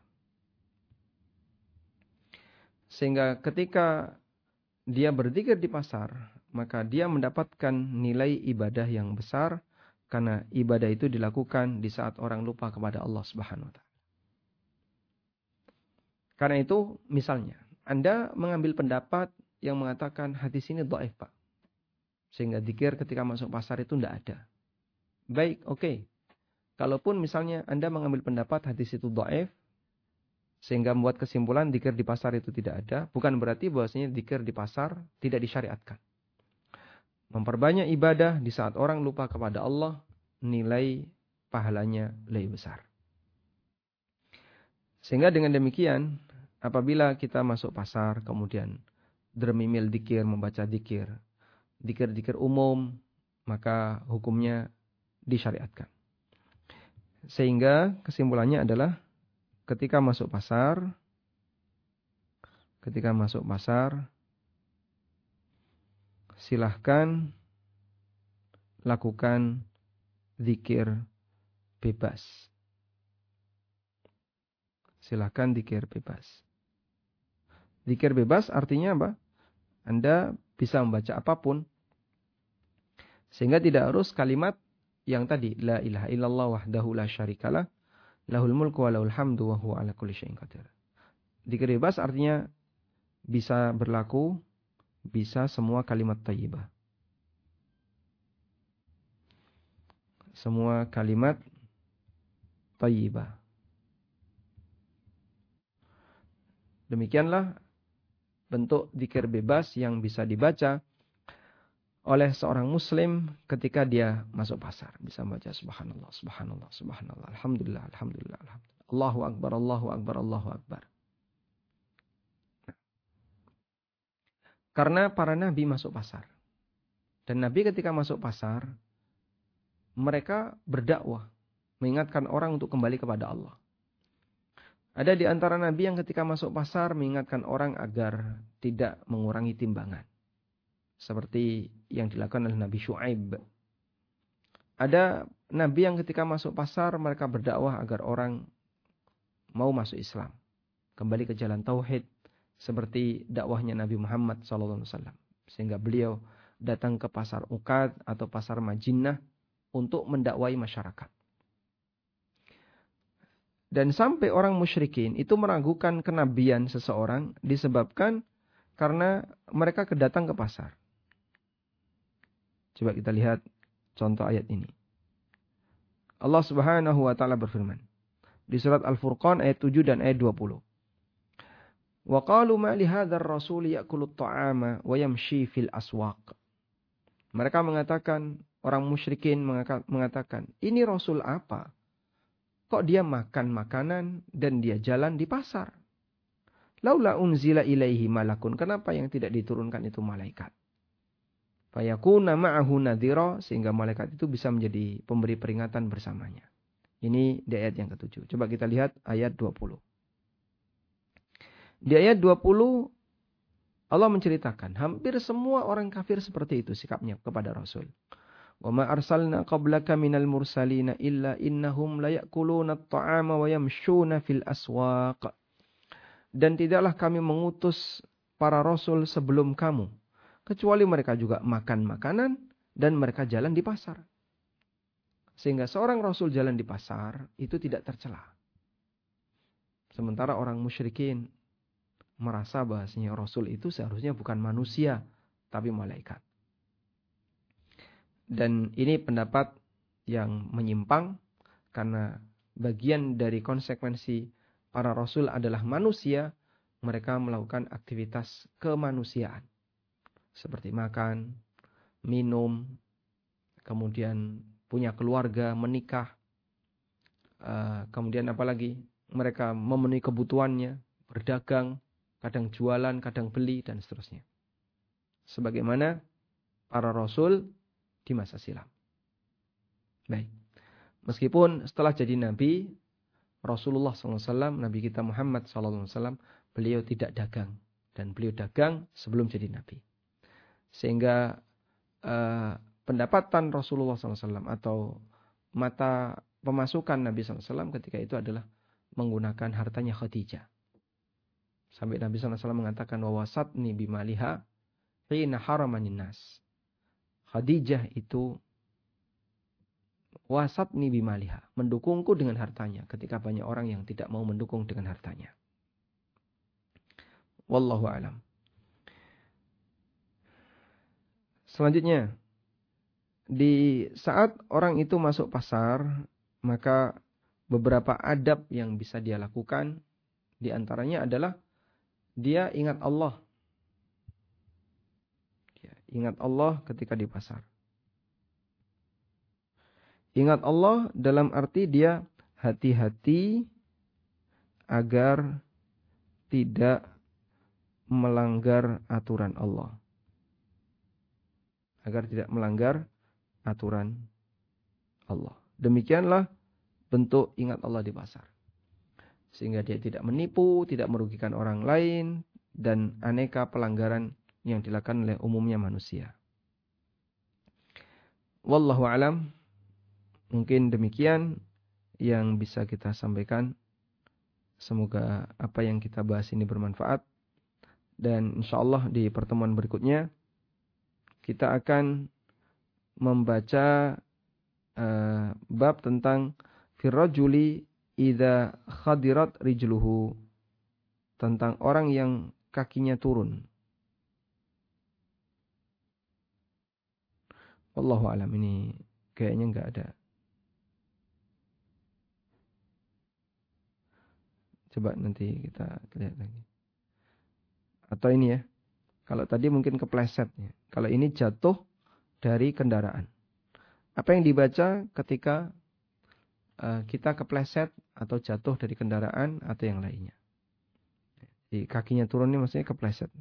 Sehingga ketika dia berzikir di pasar, maka dia mendapatkan nilai ibadah yang besar karena ibadah itu dilakukan di saat orang lupa kepada Allah Subhanahu wa taala. Karena itu misalnya Anda mengambil pendapat yang mengatakan hadis ini dhaif, Pak. Sehingga dzikir ketika masuk pasar itu tidak ada. Baik, oke. Okay. Kalaupun misalnya Anda mengambil pendapat hadis itu dhaif, sehingga membuat kesimpulan dzikir di pasar itu tidak ada, bukan berarti bahwasanya dzikir di pasar tidak disyariatkan. Memperbanyak ibadah di saat orang lupa kepada Allah, nilai pahalanya lebih besar. Sehingga dengan demikian, apabila kita masuk pasar, kemudian dermimil dzikir, membaca dzikir, dzikir-dzikir umum, maka hukumnya disyariatkan. Sehingga kesimpulannya adalah ketika masuk pasar, ketika masuk pasar, silahkan lakukan dzikir bebas. Silahkan dzikir bebas. Dzikir bebas artinya apa? Anda bisa membaca apapun. Sehingga tidak harus kalimat yang tadi, la ilaha illallah wahdahu la syarikalah, lahul mulku wa lahul hamdu wa huwa ala kulli syai'in qadir. Dzikir bebas artinya bisa berlaku, bisa semua kalimat thayyibah. Semua kalimat thayyibah. Demikianlah bentuk dzikir bebas yang bisa dibaca oleh seorang muslim ketika dia masuk pasar. Bisa membaca subhanallah, subhanallah, subhanallah, alhamdulillah, alhamdulillah, alhamdulillah. Allahu akbar, Allahu akbar, Allahu akbar. Karena para nabi masuk pasar. Dan nabi ketika masuk pasar, mereka berdakwah, mengingatkan orang untuk kembali kepada Allah. Ada di antara nabi yang ketika masuk pasar mengingatkan orang agar tidak mengurangi timbangan. Seperti yang dilakukan oleh Nabi Syu'aib. Ada nabi yang ketika masuk pasar mereka berdakwah agar orang mau masuk Islam. Kembali ke jalan tauhid. Seperti dakwahnya Nabi Muhammad shallallahu alaihi wasallam. Sehingga beliau datang ke pasar Uqad atau pasar Majinnah untuk mendakwai masyarakat. Dan sampai orang musyrikin itu meragukan kenabian seseorang disebabkan karena mereka kedatang ke pasar. Coba kita lihat contoh ayat ini. Allah Subhanahu wa taala berfirman di surat Al-Furqan ayat tujuh dan ayat dua puluh. Wa qalu ma li hadzal rasul ya'kulu at-ta'ama wa yamshi fil aswaq. Mereka mengatakan, orang musyrikin mengatakan, ini rasul apa? Kok dia makan makanan dan dia jalan di pasar? Laula unzila ilaihi malakun. Kenapa yang tidak diturunkan itu malaikat? Fayakuna ma'ahu nadhira, sehingga malaikat itu bisa menjadi pemberi peringatan bersamanya. Ini di ayat yang ketujuh. Coba kita lihat ayat dua puluh. Di ayat dua puluh Allah menceritakan hampir semua orang kafir seperti itu sikapnya kepada Rasul. Wa ma arsalna qablaka minal mursalina illa innahum layakuluna at-ta'ama wa yamshuna fil aswaq. Dan tidaklah kami mengutus para rasul sebelum kamu kecuali mereka juga makan makanan dan mereka jalan di pasar. Sehingga seorang rasul jalan di pasar itu tidak tercela. Sementara orang musyrikin merasa bahasanya rasul itu seharusnya bukan manusia tapi malaikat. Dan ini pendapat yang menyimpang karena bagian dari konsekuensi para rasul adalah manusia, mereka melakukan aktivitas kemanusiaan seperti makan, minum, kemudian punya keluarga, menikah, kemudian apalagi mereka memenuhi kebutuhannya, berdagang, kadang jualan, kadang beli, dan seterusnya. Sebagaimana para rasul di masa silam. Baik. Meskipun setelah jadi nabi, Rasulullah shallallahu alaihi wasallam, Nabi kita Muhammad shallallahu alaihi wasallam, beliau tidak dagang. Dan beliau dagang sebelum jadi nabi. Sehingga uh, pendapatan Rasulullah shallallahu alaihi wasallam atau mata pemasukan Nabi shallallahu alaihi wasallam ketika itu adalah menggunakan hartanya Khadijah. Sampai Nabi shallallahu alaihi wasallam mengatakan wawasatni bimaliha hina haramanin nas. Khadijah itu wasatni bimaliha, mendukungku dengan hartanya ketika banyak orang yang tidak mau mendukung dengan hartanya. Wallahu a'lam. Selanjutnya, di saat orang itu masuk pasar, maka beberapa adab yang bisa dia lakukan, di antaranya adalah dia ingat Allah. Dia ingat Allah ketika di pasar. Ingat Allah dalam arti dia hati-hati agar tidak melanggar aturan Allah. Agar tidak melanggar aturan Allah. Demikianlah bentuk ingat Allah di pasar. Sehingga dia tidak menipu, tidak merugikan orang lain, dan aneka pelanggaran yang dilakukan oleh umumnya manusia. Wallahu alam. Mungkin demikian yang bisa kita sampaikan. Semoga apa yang kita bahas ini bermanfaat. Dan insyaallah di pertemuan berikutnya kita akan membaca uh, bab tentang firrajuli idza khadirat rijluhu, tentang orang yang kakinya turun. Wallahu alam, ini kayaknya enggak ada. Coba nanti kita lihat lagi. Atau ini ya. Kalau tadi mungkin kepleset ya. Kalau ini jatuh dari kendaraan. Apa yang dibaca ketika uh, kita kepleset atau jatuh dari kendaraan atau yang lainnya. Jadi kakinya turun ini maksudnya kepleset.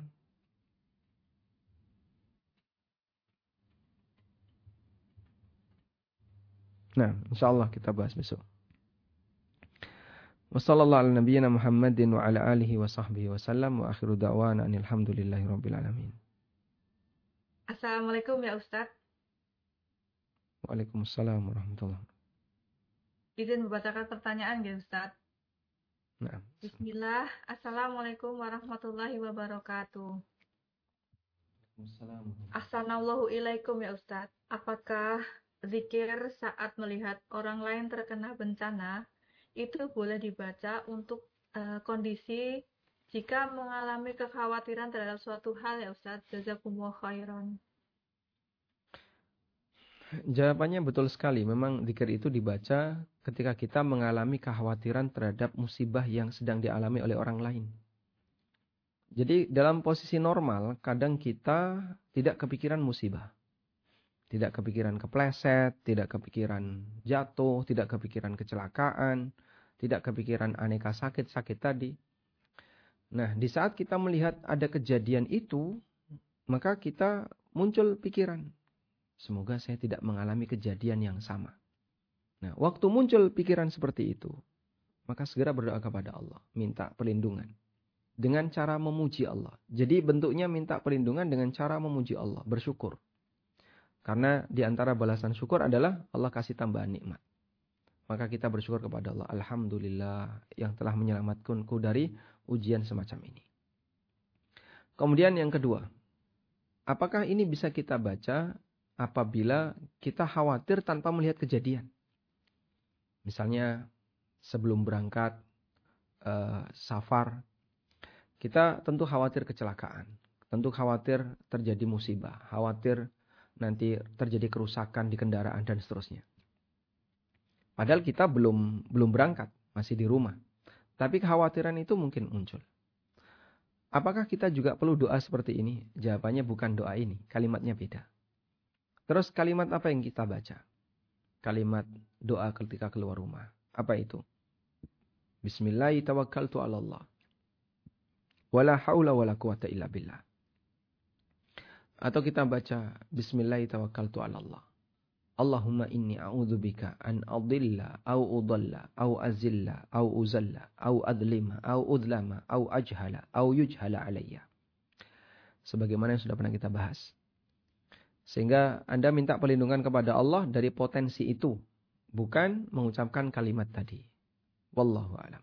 Nah, insyaallah kita bahas besok. Wassallallahu ala nabiyyina Muhammadin wa ala alihi wa sahbihi wa sallam wa akhiru da'wana alhamdulillahi rabbil alamin. Assalamualaikum ya Ustadz. Waalaikumsalam warahmatullahi wabarakatuh. Izin membacakan pertanyaan ya Ustadz. Nah. Bismillah. Assalamualaikum warahmatullahi wabarakatuh. Assalamualaikum ilaikum ya Ustadz. Apakah zikir saat melihat orang lain terkena bencana itu boleh dibaca untuk uh, kondisi jika mengalami kekhawatiran terhadap suatu hal ya Ustadz? Jazakumullah khairan. Jawabannya betul sekali. Memang zikir itu dibaca ketika kita mengalami kekhawatiran terhadap musibah yang sedang dialami oleh orang lain. Jadi dalam posisi normal, kadang kita tidak kepikiran musibah. Tidak kepikiran kepleset, tidak kepikiran jatuh, tidak kepikiran kecelakaan, tidak kepikiran aneka sakit-sakit tadi. Nah, di saat kita melihat ada kejadian itu, maka kita muncul pikiran, semoga saya tidak mengalami kejadian yang sama. Nah, waktu muncul pikiran seperti itu, maka segera berdoa kepada Allah, minta perlindungan. Dengan cara memuji Allah. Jadi bentuknya minta perlindungan dengan cara memuji Allah, bersyukur. Karena di antara balasan syukur adalah Allah kasih tambahan nikmat. Maka kita bersyukur kepada Allah. Alhamdulillah yang telah menyelamatkanku dari ujian semacam ini. Kemudian yang kedua. Apakah ini bisa kita baca apabila kita khawatir tanpa melihat kejadian? Misalnya sebelum berangkat uh, safar. Kita tentu khawatir kecelakaan. Tentu khawatir terjadi musibah. Khawatir nanti terjadi kerusakan di kendaraan dan seterusnya. Padahal kita belum belum berangkat, masih di rumah. Tapi kekhawatiran itu mungkin muncul. Apakah kita juga perlu doa seperti ini? Jawabannya bukan doa ini, kalimatnya beda. Terus kalimat apa yang kita baca? Kalimat doa ketika keluar rumah. Apa itu? Bismillahirrahmanirrahim, tawakkaltu 'ala Allah. Wala haula wala quwata illa billah. Atau kita baca Bismillahirrahmanirrahim, tawakkaltu 'ala Allah. Allahumma inni a'udzubika an adilla au udalla au azilla au uzalla au adlima au udlama au ajhala au yujhala alayya. Sebagaimana yang sudah pernah kita bahas. Sehingga Anda minta perlindungan kepada Allah dari potensi itu, bukan mengucapkan kalimat tadi. Wallahu a'lam.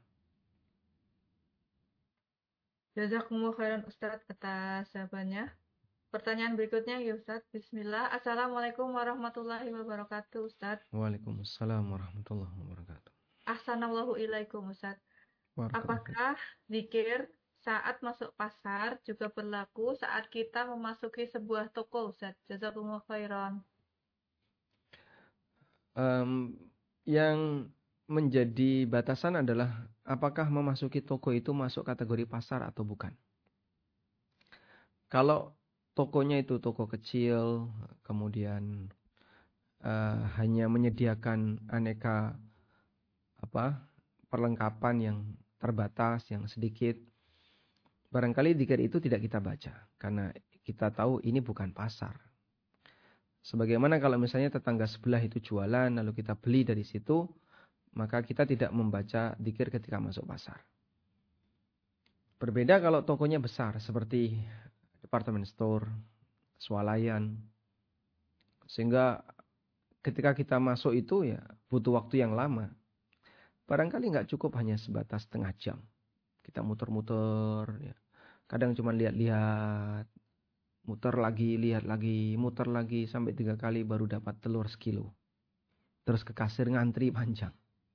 Jazakumullah khairan Ustadz atas jawabannya. Pertanyaan berikutnya ya Ustadz. Bismillah. Assalamualaikum warahmatullahi wabarakatuh Ustadz. Waalaikumsalam warahmatullahi wabarakatuh. Assalamualaikum ilaikum Ustadz. Apakah zikir saat masuk pasar juga berlaku saat kita memasuki sebuah toko, Ustaz. Jazakumullah khairan. Um, yang menjadi batasan adalah apakah memasuki toko itu masuk kategori pasar atau bukan. Kalau tokonya itu toko kecil, kemudian uh, hanya menyediakan aneka apa perlengkapan yang terbatas, yang sedikit, barangkali dzikir itu tidak kita baca karena kita tahu ini bukan pasar. Sebagaimana kalau misalnya tetangga sebelah itu jualan lalu kita beli dari situ, maka kita tidak membaca dzikir ketika masuk pasar. Berbeda kalau tokonya besar seperti department store, swalayan. Sehingga ketika kita masuk itu ya butuh waktu yang lama. Barangkali nggak cukup hanya sebatas setengah jam. Kita muter-muter, ya. Kadang cuma lihat-lihat, muter lagi, lihat lagi, muter lagi, sampai tiga kali baru dapat telur sekilo. Terus ke kasir ngantri panjang.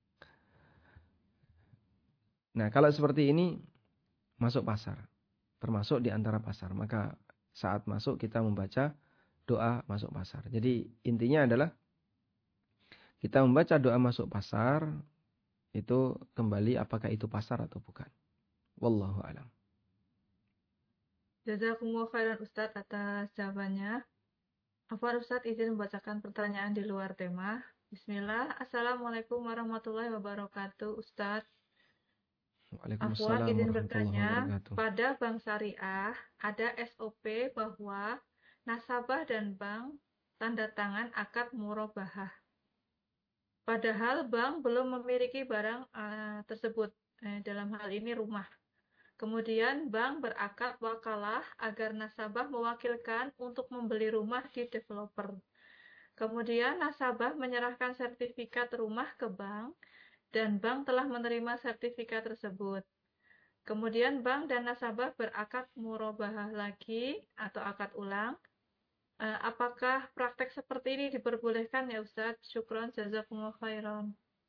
Nah kalau seperti ini, masuk pasar. Termasuk di antara pasar. Maka saat masuk kita membaca doa masuk pasar. Jadi intinya adalah, kita membaca doa masuk pasar, itu kembali apakah itu pasar atau bukan. Wallahu a'lam. Jazakumullah khairan Ustadz atas jawabannya. Afwan Ustadz izin membacakan pertanyaan di luar tema. Bismillah. Assalamualaikum warahmatullahi wabarakatuh Ustadz. Afwan Waalaikumsalam izin warahmatullahi bertanya, wabarakatuh. pada bank syariah ada S O P bahwa nasabah dan bank tanda tangan akad murabahah. Padahal bank belum memiliki barang uh, tersebut, eh, dalam hal ini rumah. Kemudian bank berakad wakalah agar nasabah mewakilkan untuk membeli rumah di developer. Kemudian nasabah menyerahkan sertifikat rumah ke bank dan bank telah menerima sertifikat tersebut. Kemudian bank dan nasabah berakad murabahah lagi atau akad ulang. Uh, apakah praktek seperti ini diperbolehkan ya Ustadz? Syukron jazakumullah khairan.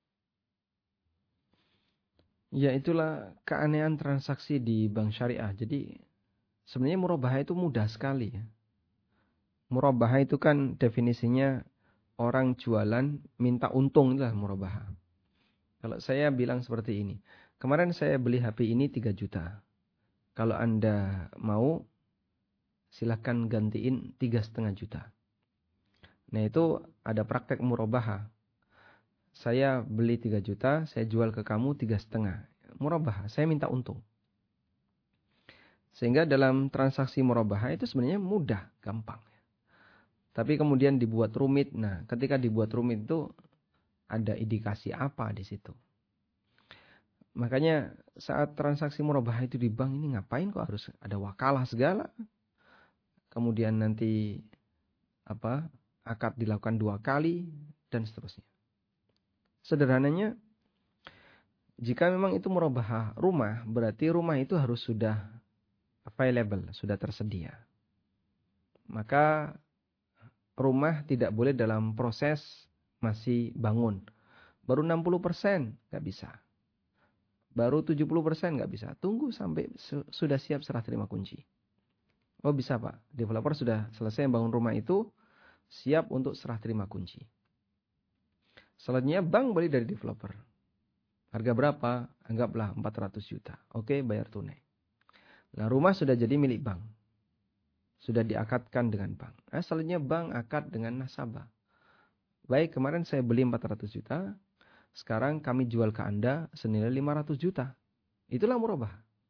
Ya itulah keanehan transaksi di bank syariah. Jadi sebenarnya murabahah itu mudah sekali ya. Murabahah itu kan definisinya orang jualan minta untung, itulah murabahah. Kalau saya bilang seperti ini, kemarin saya beli H P ini tiga juta. Kalau Anda mau, silahkan gantiin tiga setengah juta. Nah itu ada praktek murabahah. Saya beli tiga juta, saya jual ke kamu tiga setengah. Murabahah, saya minta untung. Sehingga dalam transaksi murabahah itu sebenarnya mudah, gampang. Tapi kemudian dibuat rumit. Nah, ketika dibuat rumit itu ada indikasi apa di situ? Makanya saat transaksi murabahah itu di bank ini ngapain kok harus ada wakalah segala? Kemudian nanti apa? Akad dilakukan dua kali dan seterusnya. Sederhananya, jika memang itu murabahah rumah, berarti rumah itu harus sudah available, sudah tersedia. Maka rumah tidak boleh dalam proses masih bangun. Baru enam puluh persen nggak bisa. Baru tujuh puluh persen nggak bisa. Tunggu sampai su- sudah siap serah terima kunci. Oh bisa Pak, developer sudah selesai bangun rumah itu, siap untuk serah terima kunci. Selanjutnya bank beli dari developer. Harga berapa? Anggaplah empat ratus juta. Oke, bayar tunai. Nah, rumah sudah jadi milik bank. Sudah diakadkan dengan bank. Nah, selanjutnya bank akad dengan nasabah. Baik, kemarin saya beli empat ratus juta. Sekarang kami jual ke Anda senilai lima ratus juta. Itulah murabah.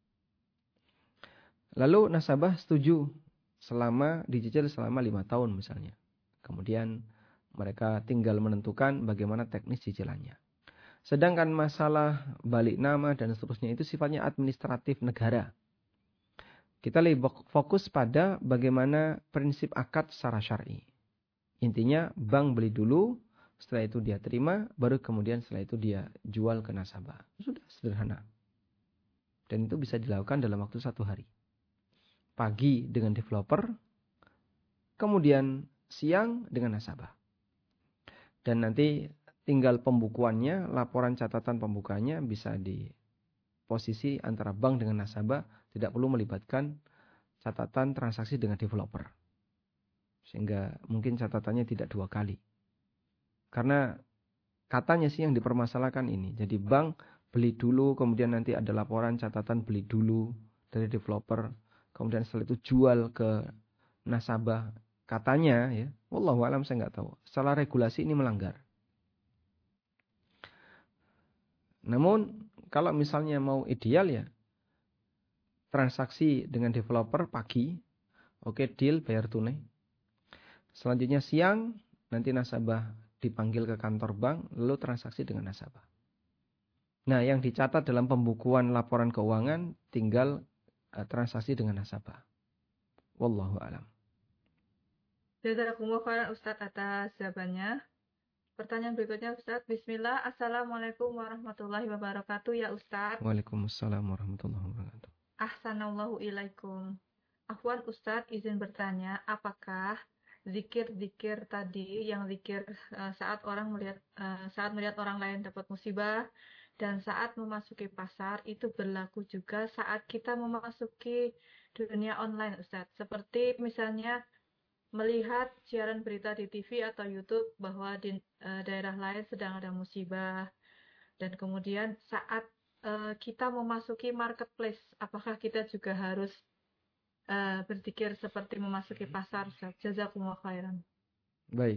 Lalu nasabah setuju selama dicicil selama lima tahun misalnya. Kemudian mereka tinggal menentukan bagaimana teknis cicilannya. Sedangkan masalah balik nama dan seterusnya itu sifatnya administratif negara. Kita lebih fokus pada bagaimana prinsip akad secara syar'i. Intinya bank beli dulu, setelah itu dia terima, baru kemudian setelah itu dia jual ke nasabah. Sudah sederhana. Dan itu bisa dilakukan dalam waktu satu hari. Pagi dengan developer, kemudian siang dengan nasabah. Dan nanti tinggal pembukuannya, laporan catatan pembukaannya bisa di posisi antara bank dengan nasabah, Tidak perlu melibatkan catatan transaksi dengan developer. Sehingga mungkin catatannya tidak dua kali. Karena katanya sih yang dipermasalahkan ini. Jadi bank beli dulu, kemudian nanti ada laporan catatan beli dulu dari developer. Kemudian setelah itu jual ke nasabah. Katanya ya, wallahu alam saya nggak tahu. Secara regulasi ini melanggar. Namun kalau misalnya mau ideal ya, transaksi dengan developer pagi, oke deal bayar tunai. Selanjutnya siang nanti nasabah dipanggil ke kantor bank, lalu transaksi dengan nasabah. Nah yang dicatat dalam pembukuan laporan keuangan tinggal uh, transaksi dengan nasabah. Wallahu alam. Jazakumullah khairan Ustadz atas jawabannya. Pertanyaan berikutnya Ustadz. Bismillah. Assalamualaikum warahmatullahi wabarakatuh ya Ustadz. Waalaikumsalam warahmatullahi wabarakatuh. Ahsanallahu ilaikum. Afwan Ustadz izin bertanya, apakah zikir-zikir tadi yang zikir uh, saat orang melihat uh, saat melihat orang lain dapat musibah dan saat memasuki pasar itu berlaku juga saat kita memasuki dunia online Ustadz. Seperti misalnya melihat siaran berita di T V atau YouTube bahwa di uh, daerah lain sedang ada musibah, dan kemudian saat uh, kita memasuki marketplace, apakah kita juga harus uh, berzikir seperti memasuki pasar? Jazakumullah khairan. Baik.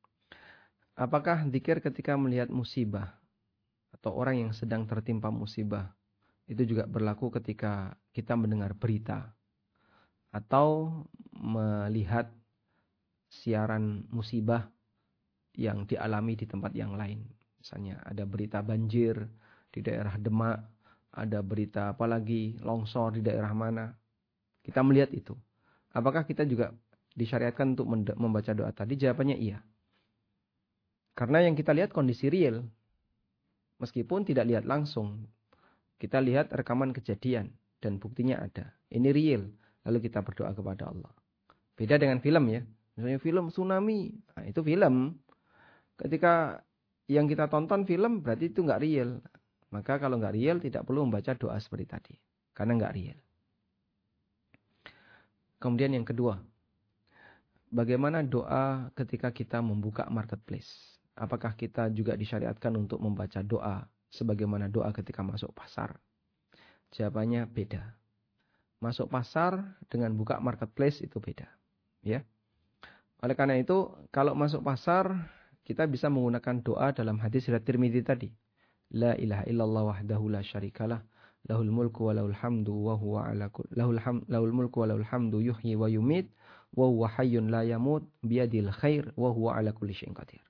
Apakah zikir ketika melihat musibah atau orang yang sedang tertimpa musibah itu juga berlaku ketika kita mendengar berita atau melihat siaran musibah yang dialami di tempat yang lain? Misalnya ada berita banjir di daerah Demak, ada berita apalagi longsor di daerah mana. Kita melihat itu. Apakah kita juga disyariatkan untuk membaca doa tadi? Jawabannya iya. Karena yang kita lihat kondisi real. Meskipun tidak lihat langsung. Kita lihat rekaman kejadian dan buktinya ada. Ini real. Lalu kita berdoa kepada Allah. Beda dengan film ya. Misalnya film tsunami, nah, itu film. Ketika yang kita tonton film berarti itu nggak real. Maka kalau nggak real tidak perlu membaca doa seperti tadi. Karena nggak real. Kemudian yang kedua. Bagaimana doa ketika kita membuka marketplace? Apakah kita juga disyariatkan untuk membaca doa sebagaimana doa ketika masuk pasar? Jawabannya beda. Masuk pasar dengan buka marketplace itu beda. Ya. Oleh karena itu, kalau masuk pasar, kita bisa menggunakan doa dalam hadis riwayat Tirmidzi tadi. La ilaha illallah wahdahu la syarikalah, lahul mulku wa lahul hamdu wa huwa ala kulli lahul ham lahul mulku wa lahul hamdu yuhyi wa yumit wa huwa hayyun la yamut biyadil khair wa huwa ala kulli syai'in qadir.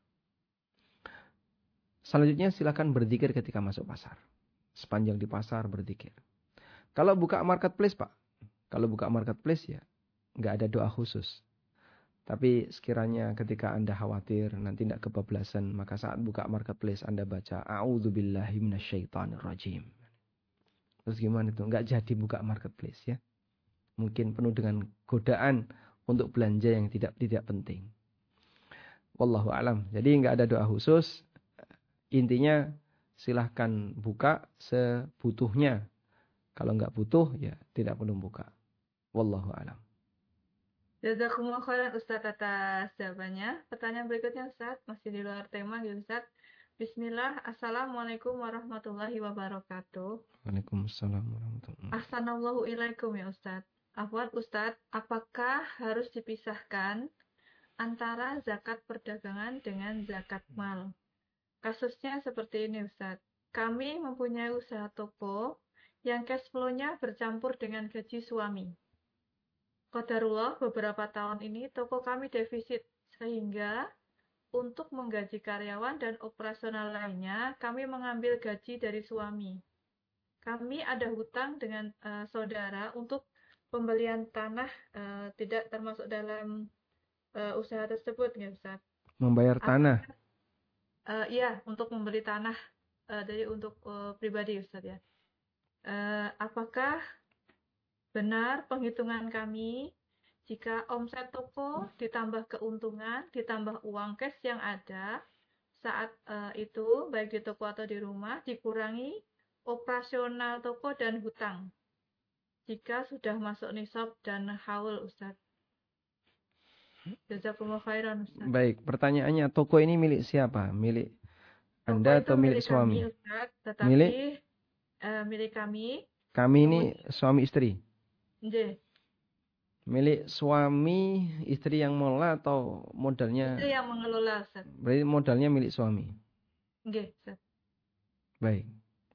Selanjutnya silakan berzikir ketika masuk pasar. Sepanjang di pasar berzikir. Kalau buka marketplace, Pak. Kalau buka marketplace ya enggak ada doa khusus. Tapi sekiranya ketika Anda khawatir nanti tidak kebablasan, maka saat buka marketplace Anda baca A'udzubillahi minasyaitonirrajim. Terus gimana itu? Enggak jadi buka marketplace ya. Mungkin penuh dengan godaan untuk belanja yang tidak tidak penting. Wallahu alam. Jadi enggak ada doa khusus. Intinya silahkan buka sebutuhnya. Kalau enggak butuh ya tidak perlu buka. Wallahu alam. Jazakumullah khairan Ustadz atas jawabannya. Pertanyaan berikutnya Ustadz, masih di luar tema gitu Ustadz. Bismillah, Assalamualaikum warahmatullahi wabarakatuh. Waalaikumsalam warahmatullahi wabarakatuh. Ahsanallahu ilaikum ya Ustadz. Afwan Ustadz, apakah harus dipisahkan antara zakat perdagangan dengan zakat mal? Kasusnya seperti ini Ustadz. Kami mempunyai usaha toko yang cash flow-nya bercampur dengan gaji suami. Qadarullah beberapa tahun ini toko kami defisit, sehingga untuk menggaji karyawan dan operasional lainnya kami mengambil gaji dari suami. Kami ada hutang dengan uh, saudara untuk pembelian tanah, uh, tidak termasuk dalam uh, usaha tersebut ya Ustaz. Membayar tanah? Uh, iya, untuk membeli tanah uh, dari untuk uh, pribadi Ustaz ya. Uh, apakah benar penghitungan kami jika omset toko ditambah keuntungan, ditambah uang cash yang ada saat uh, itu, baik di toko atau di rumah, dikurangi operasional toko dan hutang. jika sudah masuk nisab dan haul, Ustaz. Jazakumullah khairan, Ustaz. Baik, pertanyaannya, toko ini milik siapa? Milik Toko Anda itu atau milik milik suami? kami, Ustaz, tetapi Milik? eh, milik kami. Kami ini Kemudian, suami istri. nggih, Milik suami istri yang mengelola atau modalnya? istri yang mengelola, Ustaz. Berarti modalnya milik suami. Nggih, Ustaz. Baik.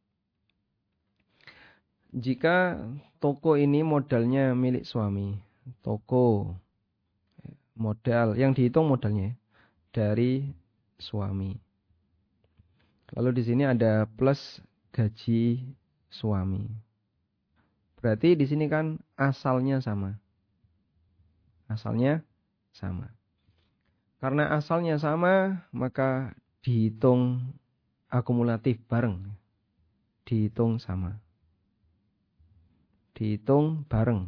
Jika toko ini modalnya milik suami, toko modal yang dihitung modalnya dari suami. Lalu di sini ada plus gaji suami. Berarti di sini kan asalnya sama. Asalnya sama. Karena asalnya sama, maka dihitung akumulatif bareng. Dihitung sama. Dihitung bareng.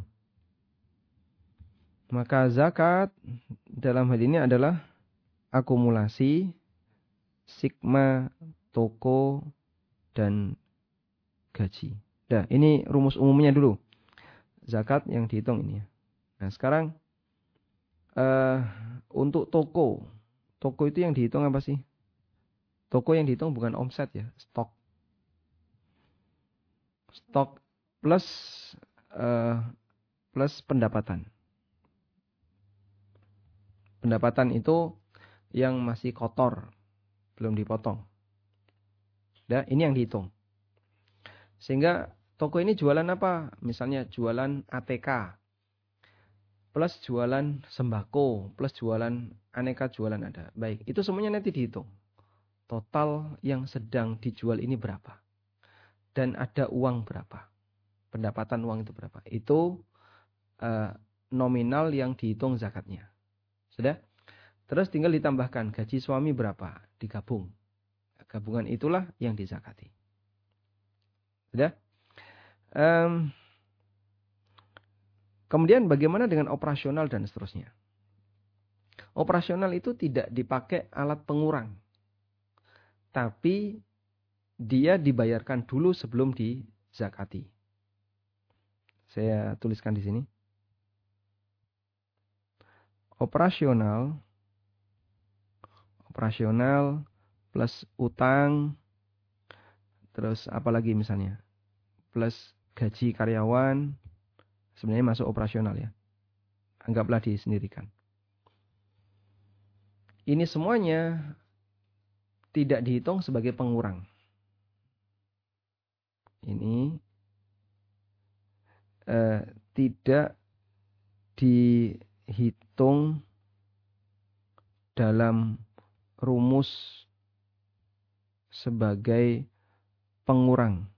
Maka zakat dalam hal ini adalah akumulasi sigma toko dan gaji. Nah, ini rumus umumnya dulu. Zakat yang dihitung ini ya. Nah, sekarang uh, untuk toko. Toko itu yang dihitung apa sih? Toko yang dihitung bukan omset ya, stok. Stok plus uh, plus pendapatan. Pendapatan itu yang masih kotor, belum dipotong. Nah, ini yang dihitung. Sehingga toko ini jualan apa? Misalnya jualan A T K, plus jualan sembako, plus jualan aneka jualan ada. Baik, itu semuanya nanti dihitung. Total yang sedang dijual ini berapa? Dan ada uang berapa? Pendapatan uang itu berapa? Itu uh, nominal yang dihitung zakatnya. Sudah? Terus tinggal ditambahkan gaji suami berapa? Digabung. Gabungan itulah yang dizakati. Sudah? Um, kemudian bagaimana dengan operasional dan seterusnya? Operasional itu tidak dipakai alat pengurang. Tapi dia dibayarkan dulu sebelum dizakati. Saya tuliskan di sini. Operasional operasional plus utang, terus apa lagi misalnya, plus gaji karyawan, sebenarnya masuk operasional ya. Anggaplah disendirikan. Ini semuanya tidak dihitung sebagai pengurang. Ini eh, tidak dihitung dalam rumus sebagai pengurang.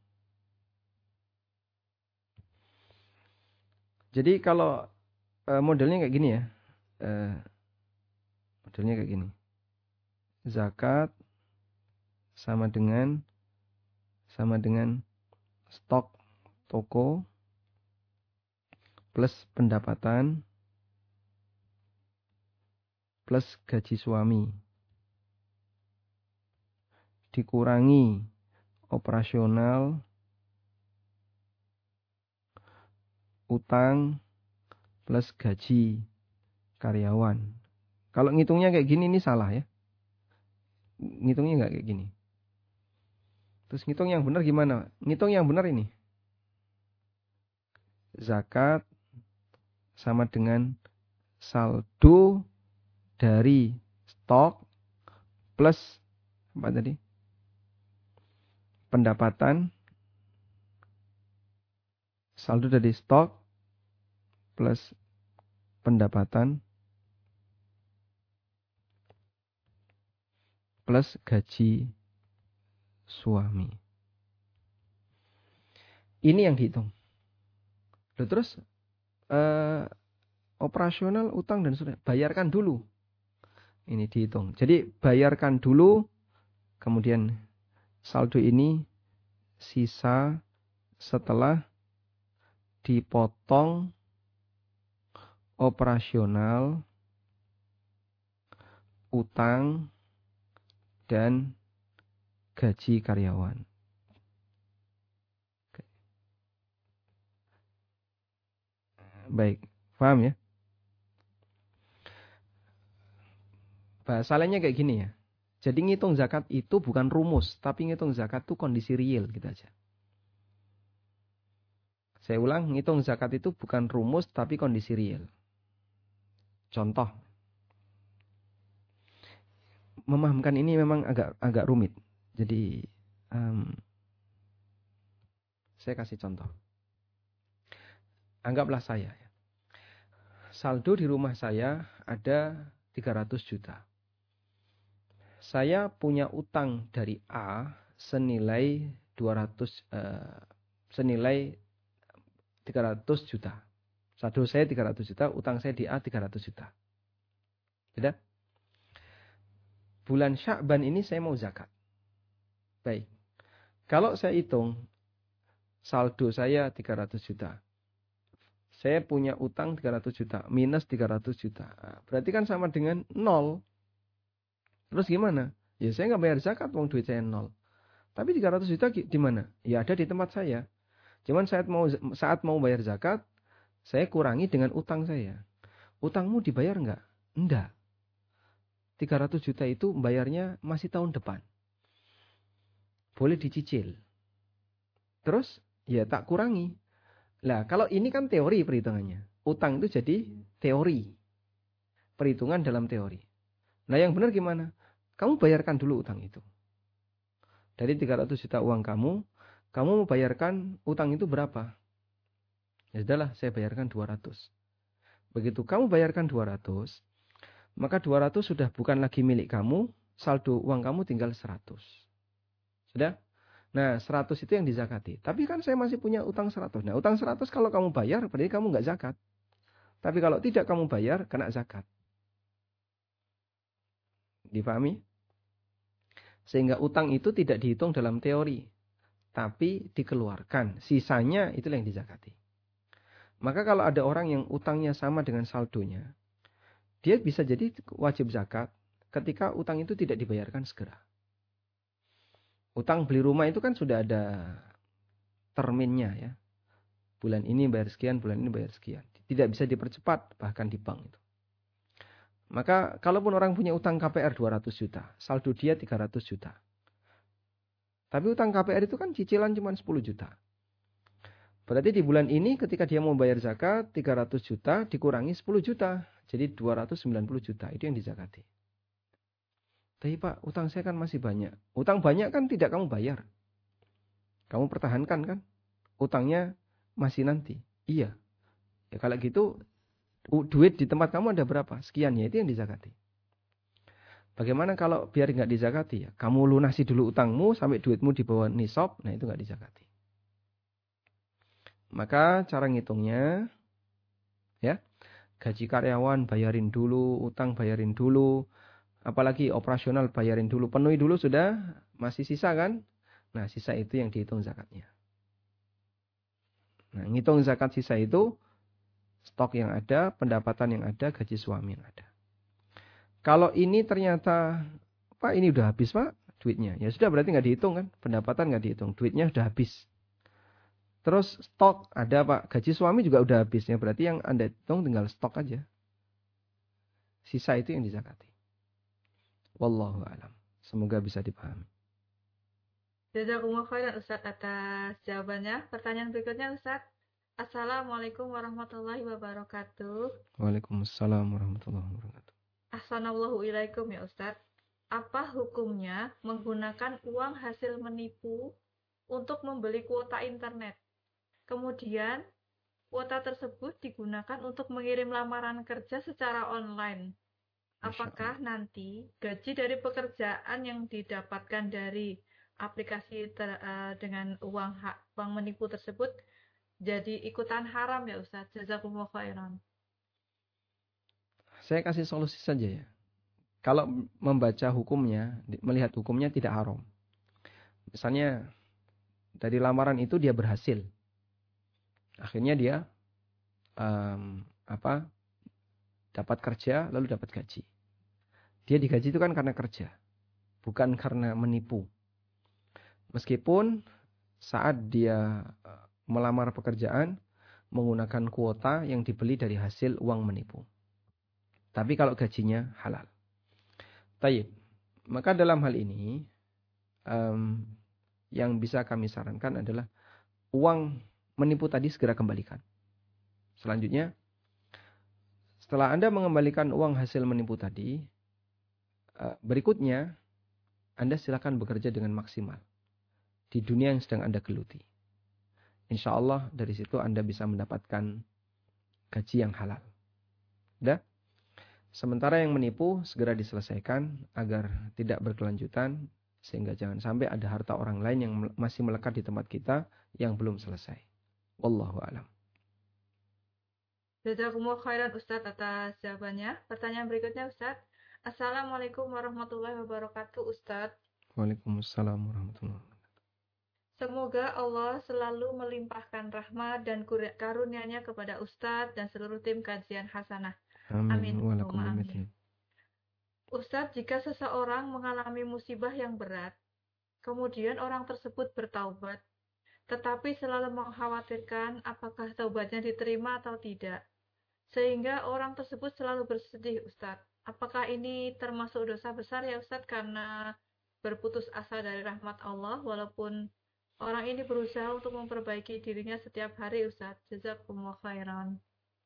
Jadi kalau e, modelnya kayak gini ya, e, modelnya kayak gini. Zakat sama dengan sama dengan stok toko plus pendapatan plus gaji suami dikurangi operasional, utang, plus gaji karyawan. Kalau ngitungnya kayak gini ini salah ya. Ngitungnya nggak kayak gini. Terus ngitung yang benar gimana? Ngitung yang benar ini. Zakat sama dengan saldo dari stok plus apa tadi? Pendapatan, saldo dari stok plus pendapatan plus gaji suami. Ini yang dihitung. Lalu terus eh, operasional, utang dan sudah bayarkan dulu. Ini dihitung. Jadi bayarkan dulu, kemudian saldo ini sisa setelah dipotong operasional, utang, dan gaji karyawan. Baik, paham ya? Bahasa lainnya kayak gini ya. Jadi ngitung zakat itu bukan rumus, tapi ngitung zakat itu kondisi real gitu aja. Saya ulang, ngitung zakat itu bukan rumus, tapi kondisi real. Contoh, memahamkan ini memang agak agak rumit. Jadi um, saya kasih contoh. Anggaplah saya, saldo di rumah saya ada tiga ratus juta. Saya punya utang dari A senilai dua ratus uh, senilai tiga ratus juta. Saldo saya tiga ratus juta, utang saya di A tiga ratus juta. Sudah? Bulan Sya'ban ini saya mau zakat. Baik. Kalau saya hitung saldo saya tiga ratus juta. Saya punya utang tiga ratus juta minus tiga ratus juta. Berarti kan sama dengan nol. Terus gimana? Ya saya nggak bayar zakat, uang duit saya nol. Tapi tiga ratus juta di mana? Ya ada di tempat saya. Cuman saat mau saat mau bayar zakat, saya kurangi dengan utang saya. Utangmu dibayar nggak? Enggak. tiga ratus juta itu bayarnya masih tahun depan. Boleh dicicil. Terus ya tak kurangi. Lah kalau ini kan teori perhitungannya. Utang itu jadi teori. Perhitungan dalam teori. Nah yang benar gimana? Kamu bayarkan dulu utang itu. Dari tiga ratus juta uang kamu, kamu mau bayarkan utang itu berapa? Ya sudahlah, saya bayarkan dua ratus. Begitu kamu bayarkan dua ratus, maka dua ratus sudah bukan lagi milik kamu, saldo uang kamu tinggal seratus. Sudah? Nah, seratus itu yang dizakati. Tapi kan saya masih punya utang seratus. Nah, utang seratus kalau kamu bayar, berarti kamu nggak zakat. Tapi kalau tidak kamu bayar, kena zakat. Dipahami? Sehingga utang itu tidak dihitung dalam teori, tapi dikeluarkan. Sisanya itulah yang dizakati. Maka kalau ada orang yang utangnya sama dengan saldonya, dia bisa jadi wajib zakat ketika utang itu tidak dibayarkan segera. Utang beli rumah itu kan sudah ada terminnya ya. Bulan ini bayar sekian, bulan ini bayar sekian. Tidak bisa dipercepat bahkan di bank itu. Maka kalaupun orang punya utang K P R dua ratus juta, saldo dia tiga ratus juta. Tapi utang K P R itu kan cicilan cuma sepuluh juta. Berarti di bulan ini ketika dia mau bayar zakat tiga ratus juta dikurangi sepuluh juta. Jadi dua ratus sembilan puluh juta. Itu yang dizakati. Tapi Pak, utang saya kan masih banyak. Utang banyak kan tidak kamu bayar. Kamu pertahankan kan? Utangnya masih nanti. Iya. Ya kalau gitu duit di tempat kamu ada berapa? Sekian, ya itu yang dizakati. Bagaimana kalau biar nggak dizakati ya? Kamu lunasi dulu utangmu sampai duitmu di bawah nisab, nah itu nggak dizakati. Maka cara ngitungnya, ya gaji karyawan bayarin dulu, utang bayarin dulu, apalagi operasional bayarin dulu, penuhi dulu sudah, masih sisa kan? Nah sisa itu yang dihitung zakatnya. Nah ngitung zakat sisa itu stok yang ada, pendapatan yang ada, gaji suami yang ada. Kalau ini ternyata, Pak ini udah habis Pak duitnya. Ya sudah berarti nggak dihitung kan. Pendapatan nggak dihitung, duitnya udah habis. Terus stok ada Pak, gaji suami juga udah habis. Ya berarti yang Anda hitung tinggal stok aja. Sisa itu yang dizakati. Wallahu a'lam. Semoga bisa dipahami. Jazakumullah khairan Ustaz atas jawabannya. Pertanyaan berikutnya Ustaz. Assalamualaikum warahmatullahi wabarakatuh. Waalaikumsalam warahmatullahi wabarakatuh. Assalamualaikum ya Ustadz. Apa hukumnya menggunakan uang hasil menipu untuk membeli kuota internet? Kemudian kuota tersebut digunakan untuk mengirim lamaran kerja secara online. Apakah nanti gaji dari pekerjaan yang didapatkan dari aplikasi ter, uh, dengan uang hak uang menipu tersebut jadi ikutan haram ya Ustadz? Jazakumullah khairan. Saya kasih solusi saja ya. Kalau membaca hukumnya, melihat hukumnya tidak haram. Misalnya dari lamaran itu dia berhasil. Akhirnya dia um, apa? dapat kerja lalu dapat gaji. Dia digaji itu kan karena kerja, bukan karena menipu. Meskipun saat dia melamar pekerjaan, menggunakan kuota yang dibeli dari hasil uang menipu. Tapi kalau gajinya halal. Tayyib. Maka dalam hal ini, um, yang bisa kami sarankan adalah uang menipu tadi segera kembalikan. Selanjutnya, setelah Anda mengembalikan uang hasil menipu tadi, uh, berikutnya Anda silakan bekerja dengan maksimal di dunia yang sedang Anda geluti. Insya Allah dari situ Anda bisa mendapatkan gaji yang halal. Dah? Sementara yang menipu segera diselesaikan agar tidak berkelanjutan, sehingga jangan sampai ada harta orang lain yang masih melekat di tempat kita yang belum selesai. Wallahu a'lam. Jazakumullah khairan Ustadz atas jawabannya. Pertanyaan berikutnya Ustadz. Assalamualaikum warahmatullahi wabarakatuh Ustadz. Waalaikumsalam warahmatullahi wabarakatuh. Semoga Allah selalu melimpahkan rahmat dan karunia-Nya kepada Ustadz dan seluruh tim kajian Hasanah. Amin. Amin. Ustadz, jika seseorang mengalami musibah yang berat, kemudian orang tersebut bertaubat, tetapi selalu mengkhawatirkan apakah taubatnya diterima atau tidak, sehingga orang tersebut selalu bersedih, Ustadz. Apakah ini termasuk dosa besar ya Ustadz karena berputus asa dari rahmat Allah walaupun orang ini berusaha untuk memperbaiki dirinya setiap hari, Ustadz. Jazakumullah khairan.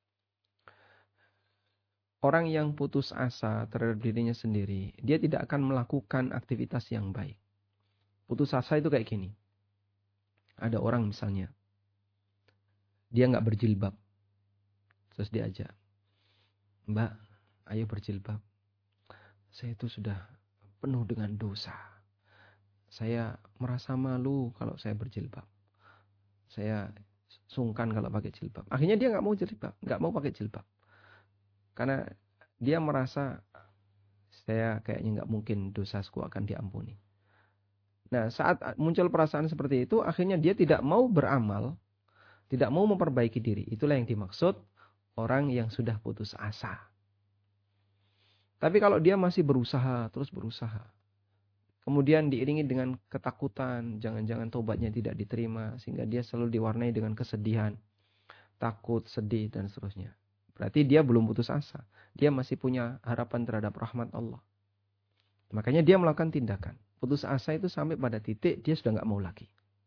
Orang yang putus asa terhadap dirinya sendiri, dia tidak akan melakukan aktivitas yang baik. Putus asa itu kayak gini. Ada orang misalnya, dia nggak berjilbab. Terus diajak, Mbak, ayo berjilbab. Saya itu sudah penuh dengan dosa. Saya merasa malu kalau saya berjilbab. Saya sungkan kalau pakai jilbab. Akhirnya dia nggak mau jilbab, nggak mau pakai jilbab, karena dia merasa saya kayaknya nggak mungkin dosaku akan diampuni. Nah, saat muncul perasaan seperti itu, akhirnya dia tidak mau beramal, tidak mau memperbaiki diri. Itulah yang dimaksud orang yang sudah putus asa. Tapi kalau dia masih berusaha, terus berusaha, kemudian diiringi dengan ketakutan, jangan-jangan tobatnya tidak diterima, sehingga dia selalu diwarnai dengan kesedihan, takut, sedih, dan seterusnya. Berarti dia belum putus asa. Dia masih punya harapan terhadap rahmat Allah. Makanya dia melakukan tindakan. Putus asa itu sampai pada titik dia sudah nggak mau lagi.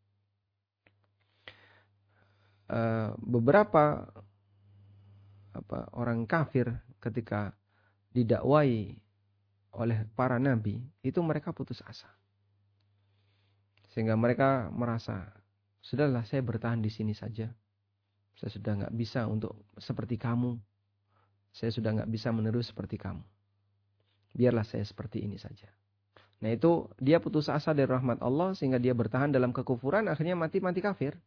Uh, beberapa apa, orang kafir ketika didakwai oleh para nabi, itu mereka putus asa. Sehingga mereka merasa, sudahlah saya bertahan di sini saja. Saya sudah nggak bisa untuk seperti kamu. Saya sudah nggak bisa menerus seperti kamu. Biarlah saya seperti ini saja. Nah itu dia putus asa dari rahmat Allah sehingga dia bertahan dalam kekufuran, akhirnya mati-mati kafir.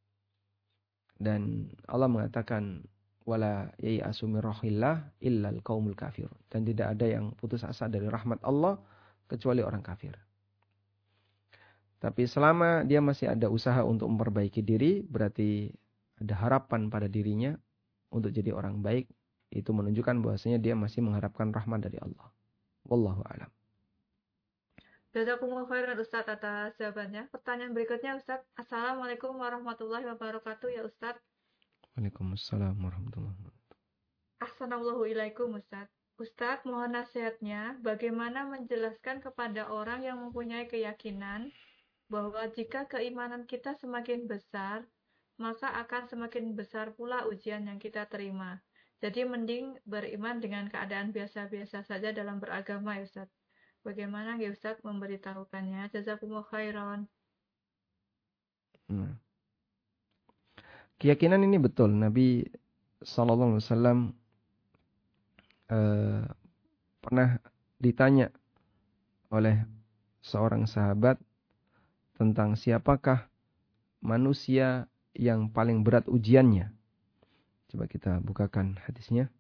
Dan Allah mengatakan, wala yai'asu min rahillah illal qaumul kafir. Dan tidak ada yang putus asa dari rahmat Allah kecuali orang kafir. Tapi selama dia masih ada usaha untuk memperbaiki diri, berarti ada harapan pada dirinya untuk jadi orang baik. Itu menunjukkan bahwasanya dia masih mengharapkan rahmat dari Allah. Wallahu a'lam. Jazakumullah khairan Ustaz atas jawabannya. Pertanyaan berikutnya Ustaz. Assalamualaikum warahmatullahi wabarakatuh ya Ustaz. Waalaikumsalam warahmatullahi wabarakatuh. Assalamualaikum Ustaz. Ustaz, mohon nasihatnya bagaimana menjelaskan kepada orang yang mempunyai keyakinan bahwa jika keimanan kita semakin besar, maka akan semakin besar pula ujian yang kita terima. Jadi mending beriman dengan keadaan biasa-biasa saja dalam beragama ya Ustaz. Bagaimana ya Ustaz memberitahukannya? Jazakumullah khairan. Hmm. Keyakinan ini betul. Nabi sallallahu alaihi wasallam eh, pernah ditanya oleh seorang sahabat tentang siapakah manusia yang paling berat ujiannya. Coba kita bukakan hadisnya.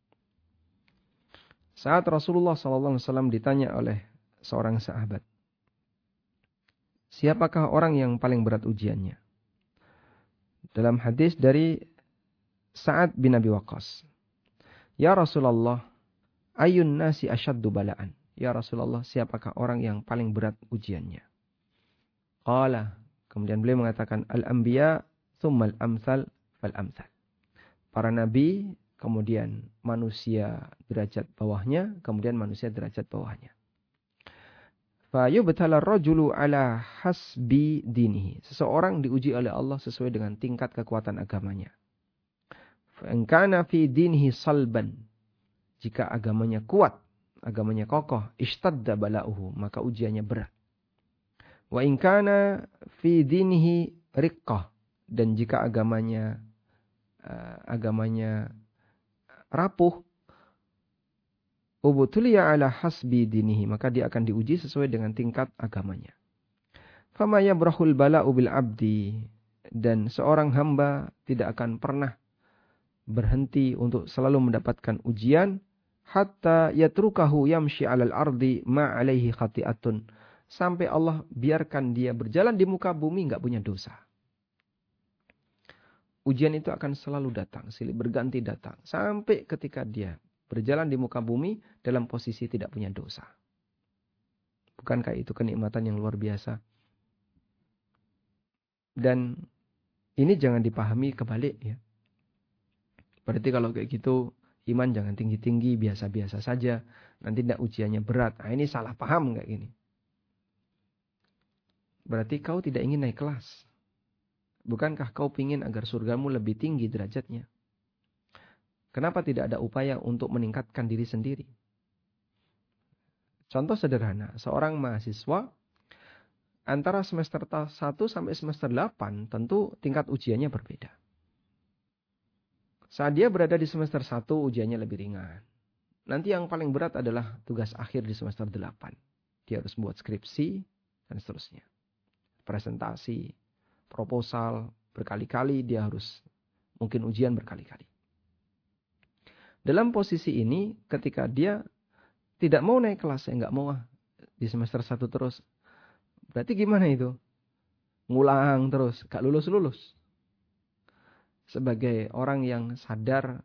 Saat Rasulullah sallallahu alaihi wasallam ditanya oleh seorang sahabat, siapakah orang yang paling berat ujiannya? Dalam hadis dari Sa'ad bin Abi Waqqas, ya Rasulullah, ayun nasi asyaddu bala'an? Ya Rasulullah, siapakah orang yang paling berat ujiannya? Qala, kemudian beliau mengatakan, al-anbiya thumma al-amthal fal-amthal. para nabi, kemudian manusia derajat bawahnya, kemudian manusia derajat bawahnya. Fa yubtala ar-rajulu ala hasbi dinihi. Seseorang diuji oleh Allah sesuai dengan tingkat kekuatan agamanya. Fa in kana fi dinihi salban. Jika agamanya kuat, agamanya kokoh, ishtadda bala'uhu, maka ujiannya berat. Wa in kana fi dinihi riqqah, dan jika agamanya uh, agamanya rapuh, ubtuliya ala hasbi dinihi, maka dia akan diuji sesuai dengan tingkat agamanya. Fama yabrahul bala'u bil abdi, dan seorang hamba tidak akan pernah berhenti untuk selalu mendapatkan ujian, hatta yatrukahu yamshi 'alal ardi ma 'alaihi khati'atun, sampai Allah biarkan dia berjalan di muka bumi enggak punya dosa. Ujian itu akan selalu datang, silih berganti datang, sampai ketika dia berjalan di muka bumi dalam posisi tidak punya dosa. Bukankah itu kenikmatan yang luar biasa? Dan ini jangan dipahami kebalik ya. Berarti kalau kayak gitu, iman jangan tinggi-tinggi, biasa-biasa saja. Nanti tidak ujiannya berat. Nah, ini salah paham kayak gini. Berarti kau tidak ingin naik kelas. Bukankah kau ingin agar surgamu lebih tinggi derajatnya? Kenapa tidak ada upaya untuk meningkatkan diri sendiri? Contoh sederhana, seorang mahasiswa antara semester satu sampai semester delapan tentu tingkat ujiannya berbeda. Saat dia berada di semester satu ujiannya lebih ringan. Nanti yang paling berat adalah tugas akhir di semester delapan. Dia harus buat skripsi dan seterusnya. Presentasi, proposal, berkali-kali dia harus mungkin ujian berkali-kali. Dalam posisi ini, ketika dia tidak mau naik kelas, saya nggak mau ah, di semester satu terus. Berarti gimana itu? Ngulang terus, gak lulus-lulus. Sebagai orang yang sadar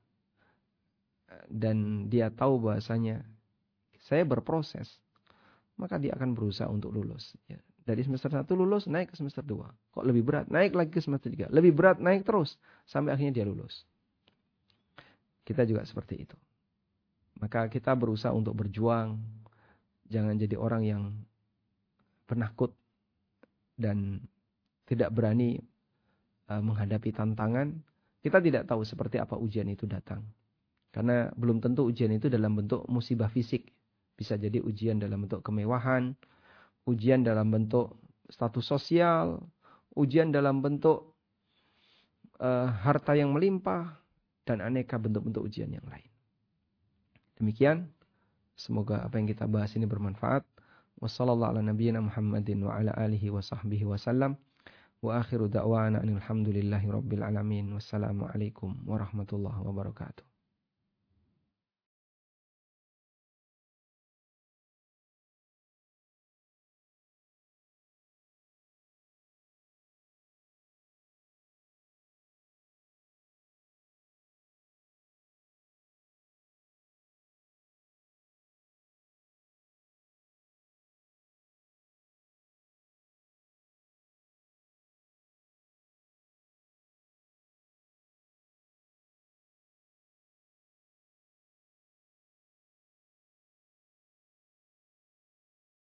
dan dia tahu bahasanya saya berproses, maka dia akan berusaha untuk lulus. Ya. Dari semester satu lulus, naik ke semester dua. Kok lebih berat? Naik lagi ke semester tiga. Lebih berat, naik terus. Sampai akhirnya dia lulus. Kita juga seperti itu. Maka kita berusaha untuk berjuang. Jangan jadi orang yang penakut dan tidak berani uh, menghadapi tantangan. Kita tidak tahu seperti apa ujian itu datang. Karena belum tentu ujian itu dalam bentuk musibah fisik. Bisa jadi ujian dalam bentuk kemewahan, ujian dalam bentuk status sosial, ujian dalam bentuk uh, harta yang melimpah, dan aneka bentuk-bentuk ujian yang lain. Demikian, semoga apa yang kita bahas ini bermanfaat. Wassallallahu ala nabiyyina Muhammadin wa ala alihi wa sahbihi wa sallam. Wa akhiru da'wana alhamdulillahi rabbil alamin. Wassalamualaikum warahmatullahi wabarakatuh.